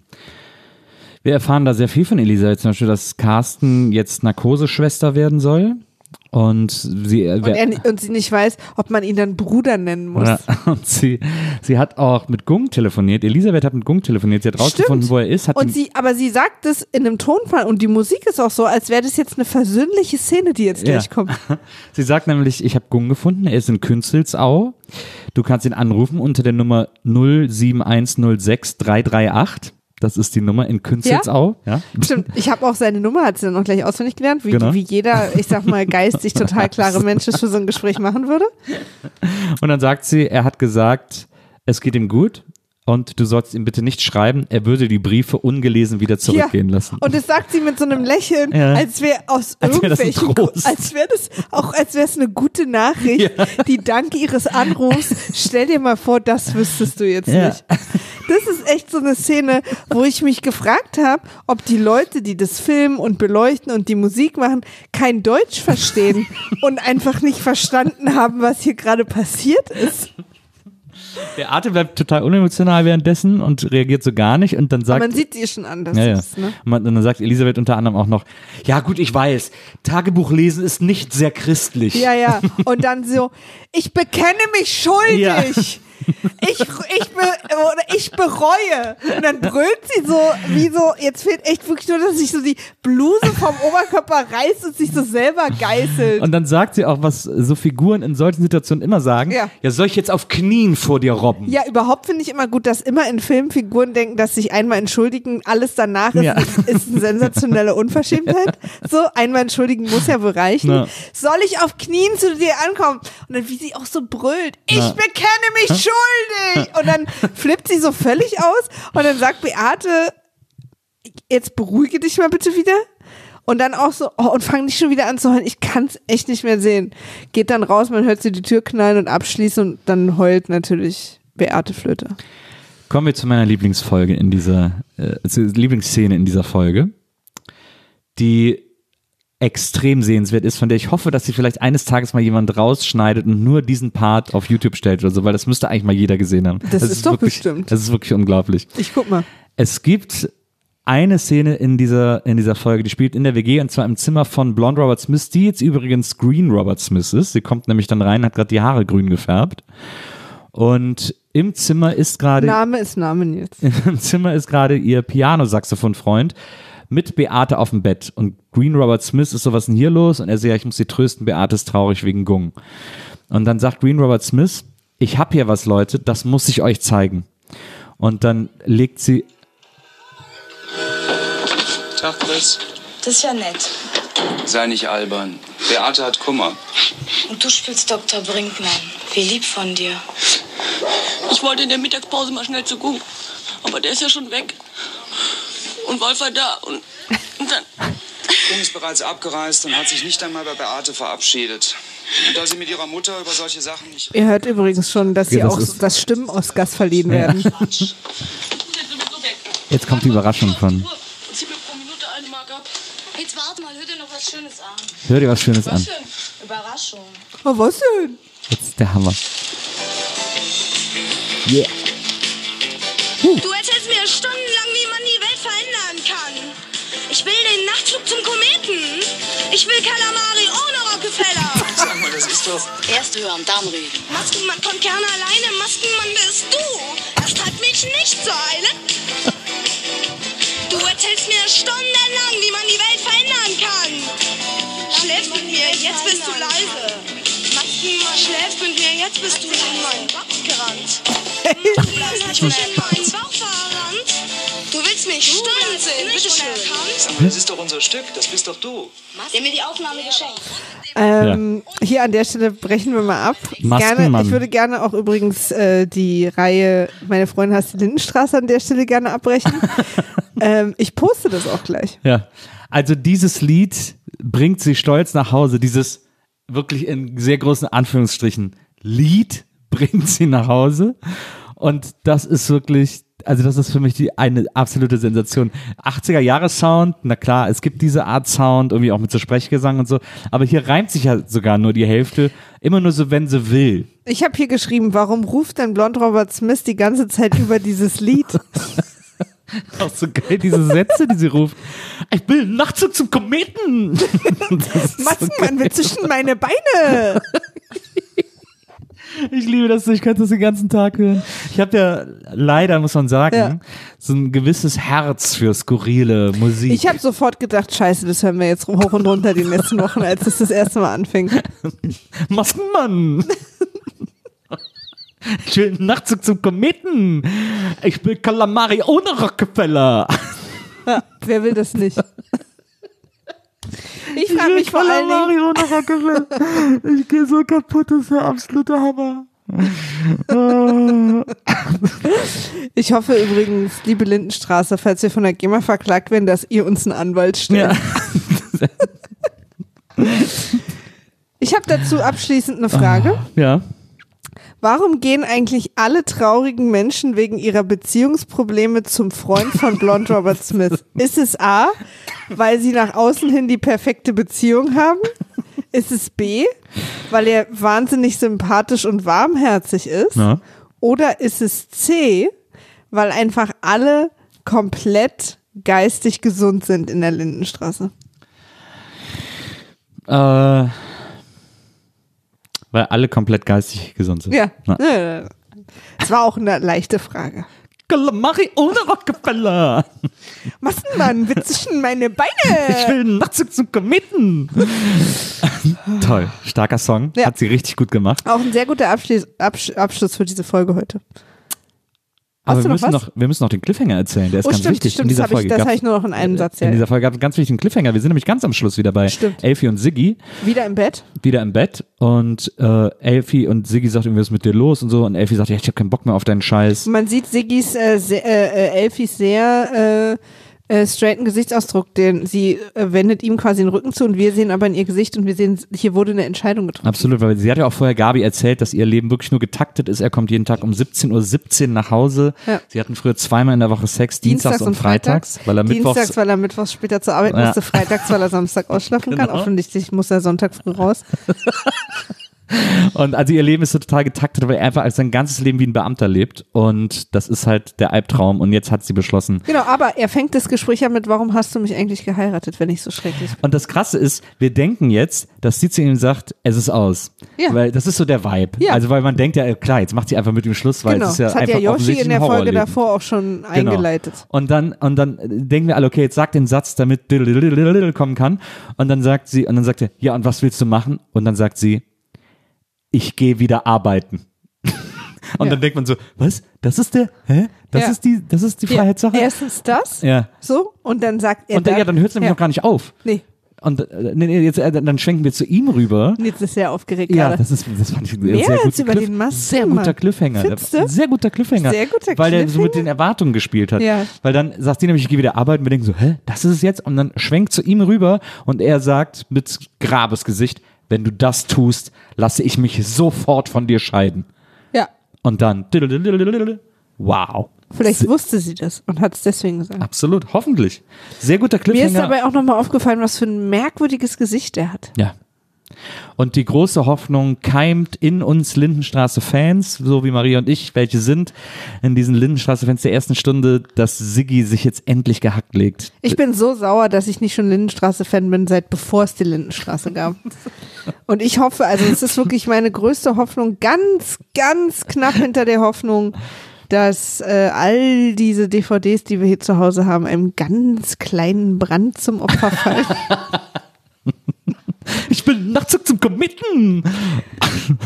Wir erfahren da sehr viel von Elisabeth, zum Beispiel, dass Carsten jetzt Narkoseschwester werden soll. Und sie, Und, er, und sie nicht weiß, ob man ihn dann Bruder nennen muss. Ja, und sie, sie hat auch mit Gung telefoniert. Elisabeth hat mit Gung telefoniert. Sie hat rausgefunden, wo er ist. Hat und ihm, sie, aber sie sagt es in einem Tonfall und die Musik ist auch so, als wäre das jetzt eine versöhnliche Szene, die jetzt Ja. gleich kommt. Sie sagt nämlich, ich habe Gung gefunden. Er ist in Künzelsau. Du kannst ihn anrufen unter der Nummer null sieben eins null sechs drei drei acht. Das ist die Nummer in Künzelsau. Ja? Ja. Stimmt, ich habe auch seine Nummer, hat sie dann auch gleich auswendig gelernt, wie, Genau. wie jeder, ich sag mal, geistig total klare Mensch das für so ein Gespräch machen würde. Und dann sagt sie, er hat gesagt, es geht ihm gut. Und du sollst ihm bitte nicht schreiben, er würde die Briefe ungelesen wieder zurückgehen Ja. lassen. Und das sagt sie mit so einem Lächeln, Ja. als wäre aus Als wär das ein irgendwelchen, Trost. als wäre das auch, als wäre es eine gute Nachricht, Ja. die dank ihres Anrufs, stell dir mal vor, das wüsstest du jetzt Ja. nicht. Das ist echt so eine Szene, wo ich mich gefragt habe, ob die Leute, die das filmen und beleuchten und die Musik machen, kein Deutsch verstehen und einfach nicht verstanden haben, was hier gerade passiert ist. Beate bleibt total unemotional währenddessen und reagiert so gar nicht und dann Aber sagt, man sieht sie schon anders. ja, ja. Ist, ne? Und dann sagt Elisabeth unter anderem auch noch, ja gut, ich weiß, Tagebuch lesen ist nicht sehr christlich. Ja, ja. Und dann so, ich bekenne mich schuldig. Ja. Ich, ich, be, oder ich bereue. Und dann brüllt sie so, wie so, jetzt fehlt echt wirklich nur, dass sich so die Bluse vom Oberkörper reißt und sich so selber geißelt. Und dann sagt sie auch, was so Figuren in solchen Situationen immer sagen, Ja. ja soll ich jetzt auf Knien vor dir robben? Ja, überhaupt finde ich immer gut, dass immer in Filmfiguren denken, dass sich einmal entschuldigen, alles danach ist, Ja. ist eine sensationelle Unverschämtheit. So, einmal entschuldigen muss ja wohl reichen. Na. Soll ich auf Knien zu dir ankommen? Und dann, wie sie auch so brüllt, ich Na. bekenne mich schuldig! Und dann flippt sie so völlig aus und dann sagt Beate, jetzt beruhige dich mal bitte wieder. Und dann auch so, oh, und fang nicht schon wieder an zu heulen, ich kann es echt nicht mehr sehen. Geht dann raus, man hört sie die Tür knallen und abschließen und dann heult natürlich Beate Flöte. Kommen wir zu meiner Lieblingsfolge in dieser, äh, zur Lieblingsszene in dieser Folge, die extrem sehenswert ist, von der ich hoffe, dass sie vielleicht eines Tages mal jemand rausschneidet und nur diesen Part auf YouTube stellt oder so, weil das müsste eigentlich mal jeder gesehen haben. Das ist doch wirklich, bestimmt. Das ist wirklich unglaublich. Ich guck mal. Es gibt eine Szene in dieser, in dieser Folge, die spielt in der W G und zwar im Zimmer von Blonde Robert Smith, die jetzt übrigens Green Robert Smith ist. Sie kommt nämlich dann rein, hat gerade die Haare grün gefärbt. Und im Zimmer ist gerade Name ist Name jetzt. im Zimmer ist gerade ihr Piano-Saxophon-Freund mit Beate auf dem Bett. Und Green Robert Smith ist so, was ist denn hier los? Und er sagt, ja, ich muss sie trösten, Beate ist traurig wegen Gung. Und dann sagt Green Robert Smith, ich hab hier was, Leute, das muss ich euch zeigen. Und dann legt sie, Tag, Chris. Das ist ja nett. Sei nicht albern. Beate hat Kummer. Und du spielst Doktor Brinkmann. Wie lieb von dir. Ich wollte in der Mittagspause mal schnell zu Gung. Aber der ist ja schon weg. Und Wolf war da. Und, und dann... Gung ist bereits abgereist und hat sich nicht einmal bei Beate verabschiedet. Und da sie mit ihrer Mutter über solche Sachen nicht... Ihr hört übrigens schon, dass Ja, hier das auch ist- das Stimmen-Oscars verliehen werden. Du bist jetzt sowieso weg. jetzt kommt die Überraschung von, Und zieh mir pro Minute eine Mark ab. Jetzt warte mal, hör dir noch was Schönes an. hör dir was Schönes an. Was denn? Überraschung. Oh, was denn? Das ist der Hammer. Yeah. Du erzählst mir stundenlang, wie man die Welt verändern kann. Ich will den Nachtflug zum Kometen. Ich will Kalamari ohne Rockefeller. Sag mal, das ist doch... Erst hören, dann reden. Maskenmann kommt gerne alleine. Maskenmann bist du. Das treibt mich nicht zur Eile. Du erzählst mir stundenlang, wie man die Welt verändern kann. Schläfst mit mir, jetzt bist du leise. Maskenmann schläfst mit mir, jetzt bist du in meinen Box gerannt. Du lass nicht mehr in meinen nicht Stundsinn. Bitteschön. Sag mal, das ist doch unser Stück, das bist doch du. Der mir die Aufnahme geschenkt. Ähm, Hier an der Stelle brechen wir mal ab. Gerne, Maskenmann. ich würde gerne auch übrigens äh, die Reihe Meine Freundin hasst die Lindenstraße an der Stelle gerne abbrechen. ähm, ich poste das auch gleich. Ja, also dieses Lied bringt sie stolz nach Hause. Dieses wirklich in sehr großen Anführungsstrichen Lied bringt sie nach Hause. Und das ist wirklich, also das ist für mich die eine absolute Sensation. achtziger-Jahres-Sound, na klar, es gibt diese Art Sound, irgendwie auch mit so Sprechgesang und so. Aber hier reimt sich ja sogar nur die Hälfte. Immer nur so, wenn sie will. Ich habe hier geschrieben, warum ruft denn Blond Robert Smith die ganze Zeit über dieses Lied? Auch so geil, diese Sätze, die sie ruft. Ich will einen Nachtzug zum Kometen. Maskenmann will zwischen meine Beine. Ich liebe das, ich könnte das den ganzen Tag hören. Ich habe ja leider, muss man sagen, Ja. so ein gewisses Herz für skurrile Musik. Ich habe sofort gedacht, scheiße, das hören wir jetzt hoch und runter die letzten Wochen, als es das erste Mal anfing. Maskenmann! Ich will einen Nachtzug zum Kometen! Ich will Kalamari ohne Rockefeller! Ja, wer will das nicht? Ich frage mich vor allen Dingen, ohne Rockefeller! Ich gehe so kaputt, das ist der absolute Hammer. ich hoffe übrigens, liebe Lindenstraße, falls wir von der GEMA verklagt werden, dass ihr uns einen Anwalt stellt. Ja. Ich habe dazu abschließend eine Frage. Ja. Warum gehen eigentlich alle traurigen Menschen wegen ihrer Beziehungsprobleme zum Freund von Blond Robert Smith? Ist es A, weil sie nach außen hin die perfekte Beziehung haben? Ist es B, weil er wahnsinnig sympathisch und warmherzig ist? Ja. Oder ist es C, weil einfach alle komplett geistig gesund sind in der Lindenstraße? Äh, weil alle komplett geistig gesund sind. Ja, Na. das war auch eine leichte Frage. Kalamari ohne Rockefeller! Maskenmann, will zwischen meine Beine. Ich will einen Nachtzug zum Kometen! Toll, starker Song. Ja. Hat sie richtig gut gemacht. Auch ein sehr guter Abschluss, Absch Abschluss für diese Folge heute. Hast Aber du wir noch müssen, was? noch, wir müssen noch den Cliffhanger erzählen. Der ist Oh, ganz stimmt, wichtig. stimmt, in dieser das habe ich, Folge das gab's- habe ich nur noch in einem Satz. Ja. In dieser Folge gab es einen ganz wichtigen Cliffhanger. Wir sind nämlich ganz am Schluss wieder bei Stimmt. Elfie und Siggi. Wieder im Bett. Wieder im Bett. Und äh, Elfie und Siggi sagt irgendwie, was ist mit dir los und so. Und Elfie sagt, ja, ich habe keinen Bock mehr auf deinen Scheiß. Man sieht Siggis, äh, sehr, äh, Elfis sehr äh, äh, straighten Gesichtsausdruck, den sie äh, wendet ihm quasi den Rücken zu und wir sehen aber in ihr Gesicht und wir sehen, hier wurde eine Entscheidung getroffen. Absolut, weil sie hat ja auch vorher Gabi erzählt, dass ihr Leben wirklich nur getaktet ist. Er kommt jeden Tag um siebzehn Uhr siebzehn nach Hause. Ja. Sie hatten früher zweimal in der Woche Sex, Dienstags, und Freitags, weil er Dienstags, mittwochs. weil er mittwochs später zur Arbeit Ja. musste, freitags, weil er Samstag ausschlafen kann. Genau. Offensichtlich muss er Sonntag früh raus. Und also ihr Leben ist so total getaktet, weil er einfach sein ganzes Leben wie ein Beamter lebt. Und das ist halt der Albtraum. Und jetzt hat sie beschlossen. Genau, aber er fängt das Gespräch an mit, warum hast du mich eigentlich geheiratet, wenn ich so schrecklich bin? Und das Krasse ist, wir denken jetzt, dass sie zu ihm sagt, es ist aus. Ja. Weil das ist so der Vibe. Ja. Also weil man denkt ja, klar, jetzt macht sie einfach mit ihm Schluss, weil Genau, es ist ja das hat einfach ja Yoshi offensichtlich in der ein Folge Horrorleben. davor auch schon eingeleitet. Genau. Und dann, und dann denken wir alle, okay, jetzt sag den Satz, damit kommen kann. Und dann sagt sie, und dann sagt er, ja, und was willst du machen? Und dann sagt sie, ich gehe wieder arbeiten. Und Ja. dann denkt man so, was? Das ist der, hä? Das Ja. ist die, das ist die Freiheitssache? Ja, erstens das, Ja. so, und dann sagt er Und dann, ja, dann hört es nämlich ja. noch gar nicht auf. Nee, Und äh, nee, nee, jetzt, äh, dann schwenken wir zu ihm rüber. jetzt ist er aufgeregt Ja, gerade. das ist, das fand ich ein Mehr sehr als guter über Cliff, den Masken, sehr guter Mann. Cliffhanger. Findest du? Sehr guter Cliffhanger. Sehr guter Weil der so mit Cliffhanger? den Erwartungen gespielt hat. Ja. Weil dann sagt sie nämlich, ich gehe wieder arbeiten. Wir denken so, hä, das ist es jetzt? Und dann schwenkt zu ihm rüber und er sagt mit Grabesgesicht, wenn du das tust, lasse ich mich sofort von dir scheiden. Ja, Und dann, wow. vielleicht wusste sie das und hat es deswegen gesagt. Absolut, hoffentlich. Sehr guter Mir Cliffhanger. ist dabei auch nochmal aufgefallen, was für ein merkwürdiges Gesicht er hat. Ja. Und die große Hoffnung keimt in uns Lindenstraße-Fans, so wie Maria und ich, welche sind, in diesen Lindenstraße-Fans der ersten Stunde, dass Siggi sich jetzt endlich gehackt legt. Ich bin so sauer, dass ich nicht schon Lindenstraße-Fan bin, seit bevor es die Lindenstraße gab. Und ich hoffe, also es ist wirklich meine größte Hoffnung, ganz, ganz knapp hinter der Hoffnung, dass äh, all diese D V Ds, die wir hier zu Hause haben, einem ganz kleinen Brand zum Opfer fallen. Ich bin Nachtzug zum Kometen!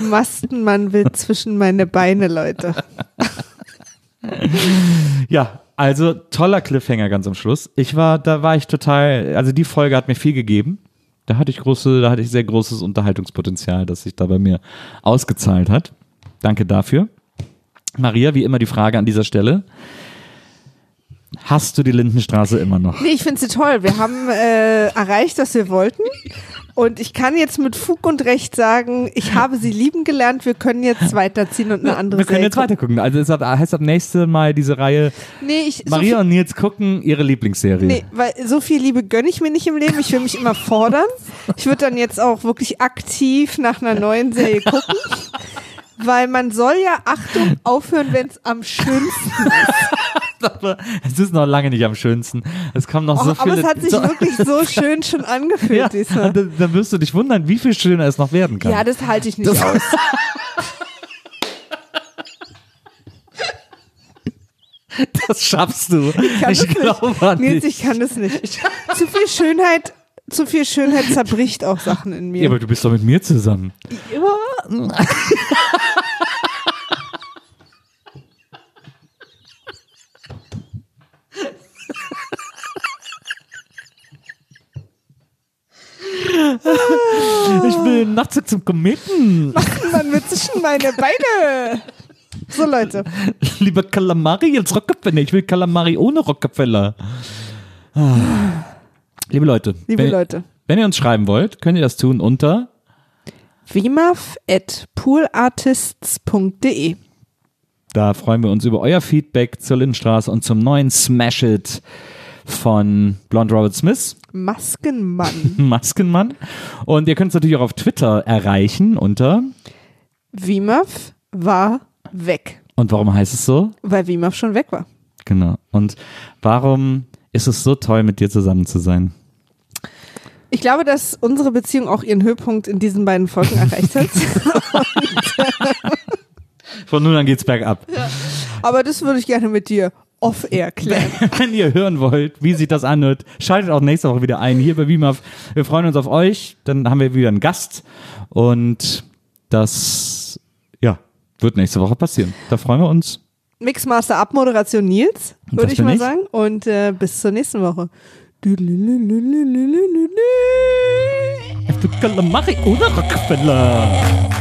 Mastenmann will zwischen meine Beine, Leute. Ja, also toller Cliffhanger ganz am Schluss. Ich war, da war ich total, also die Folge hat mir viel gegeben. Da hatte ich große, da hatte ich sehr großes Unterhaltungspotenzial, das sich da bei mir ausgezahlt hat. Danke dafür. Maria, wie immer die Frage an dieser Stelle. Hast du die Lindenstraße immer noch? Nee, ich finde sie toll. Wir haben äh, erreicht, was wir wollten. Und ich kann jetzt mit Fug und Recht sagen, ich habe sie lieben gelernt. Wir können jetzt weiterziehen und eine andere Wir können Serie jetzt weiter gucken. Also es heißt ab nächste Mal diese Reihe Nee, ich, Maria so und Nils gucken ihre Lieblingsserie. Nee, weil so viel Liebe gönne ich mir nicht im Leben. Ich will mich immer fordern. Ich würde dann jetzt auch wirklich aktiv nach einer neuen Serie gucken. Weil man soll ja, Achtung, aufhören, wenn es am schönsten ist. Aber es ist noch lange nicht am schönsten. Es kommen noch Och, so aber viele... es hat sich so, wirklich so schön schon angefühlt ja, diesmal. dann, dann wirst du dich wundern, wie viel schöner es noch werden kann. Ja, das halte ich nicht Das- aus. Das schaffst du. Ich kann ich das glaube nicht. an Nils, dich. ich kann das nicht. Zu viel Schönheit, zu viel Schönheit zerbricht auch Sachen in mir. Ja, aber du bist doch mit mir zusammen. Ja. Ich will einen Nachtzug zum Kometen. Man wird zwischen meine Beine. So, Leute. Lieber Kalamari als Rockefeller. Ich will Kalamari ohne Rockefeller. Ah. Liebe Leute. Liebe wenn, Leute. Wenn ihr uns schreiben wollt, könnt ihr das tun unter wimaf at poolartists punkt de. Da freuen wir uns über euer Feedback zur Lindenstraße und zum neuen Smash It von Blonde Robert Smith, Maskenmann. Maskenmann. Und ihr könnt es natürlich auch auf Twitter erreichen unter. Wimaf war weg, Und warum heißt es so? weil Wimaf schon weg war. Genau. Und warum ist es so toll, mit dir zusammen zu sein? Ich glaube, dass unsere Beziehung auch ihren Höhepunkt in diesen beiden Folgen erreicht hat. Von nun an geht's bergab. Aber das würde ich gerne mit dir off-air klären. Wenn ihr hören wollt, wie sich das anhört, schaltet auch nächste Woche wieder ein hier bei WIMAF. Wir freuen uns auf euch. Dann haben wir wieder einen Gast. Und das, ja, wird nächste Woche passieren. Da freuen wir uns. Mixmaster Abmoderation Nils, Und würde das ich bin mal ich. sagen. Und äh, bis zur nächsten Woche. Kalamari oder Rockefeller.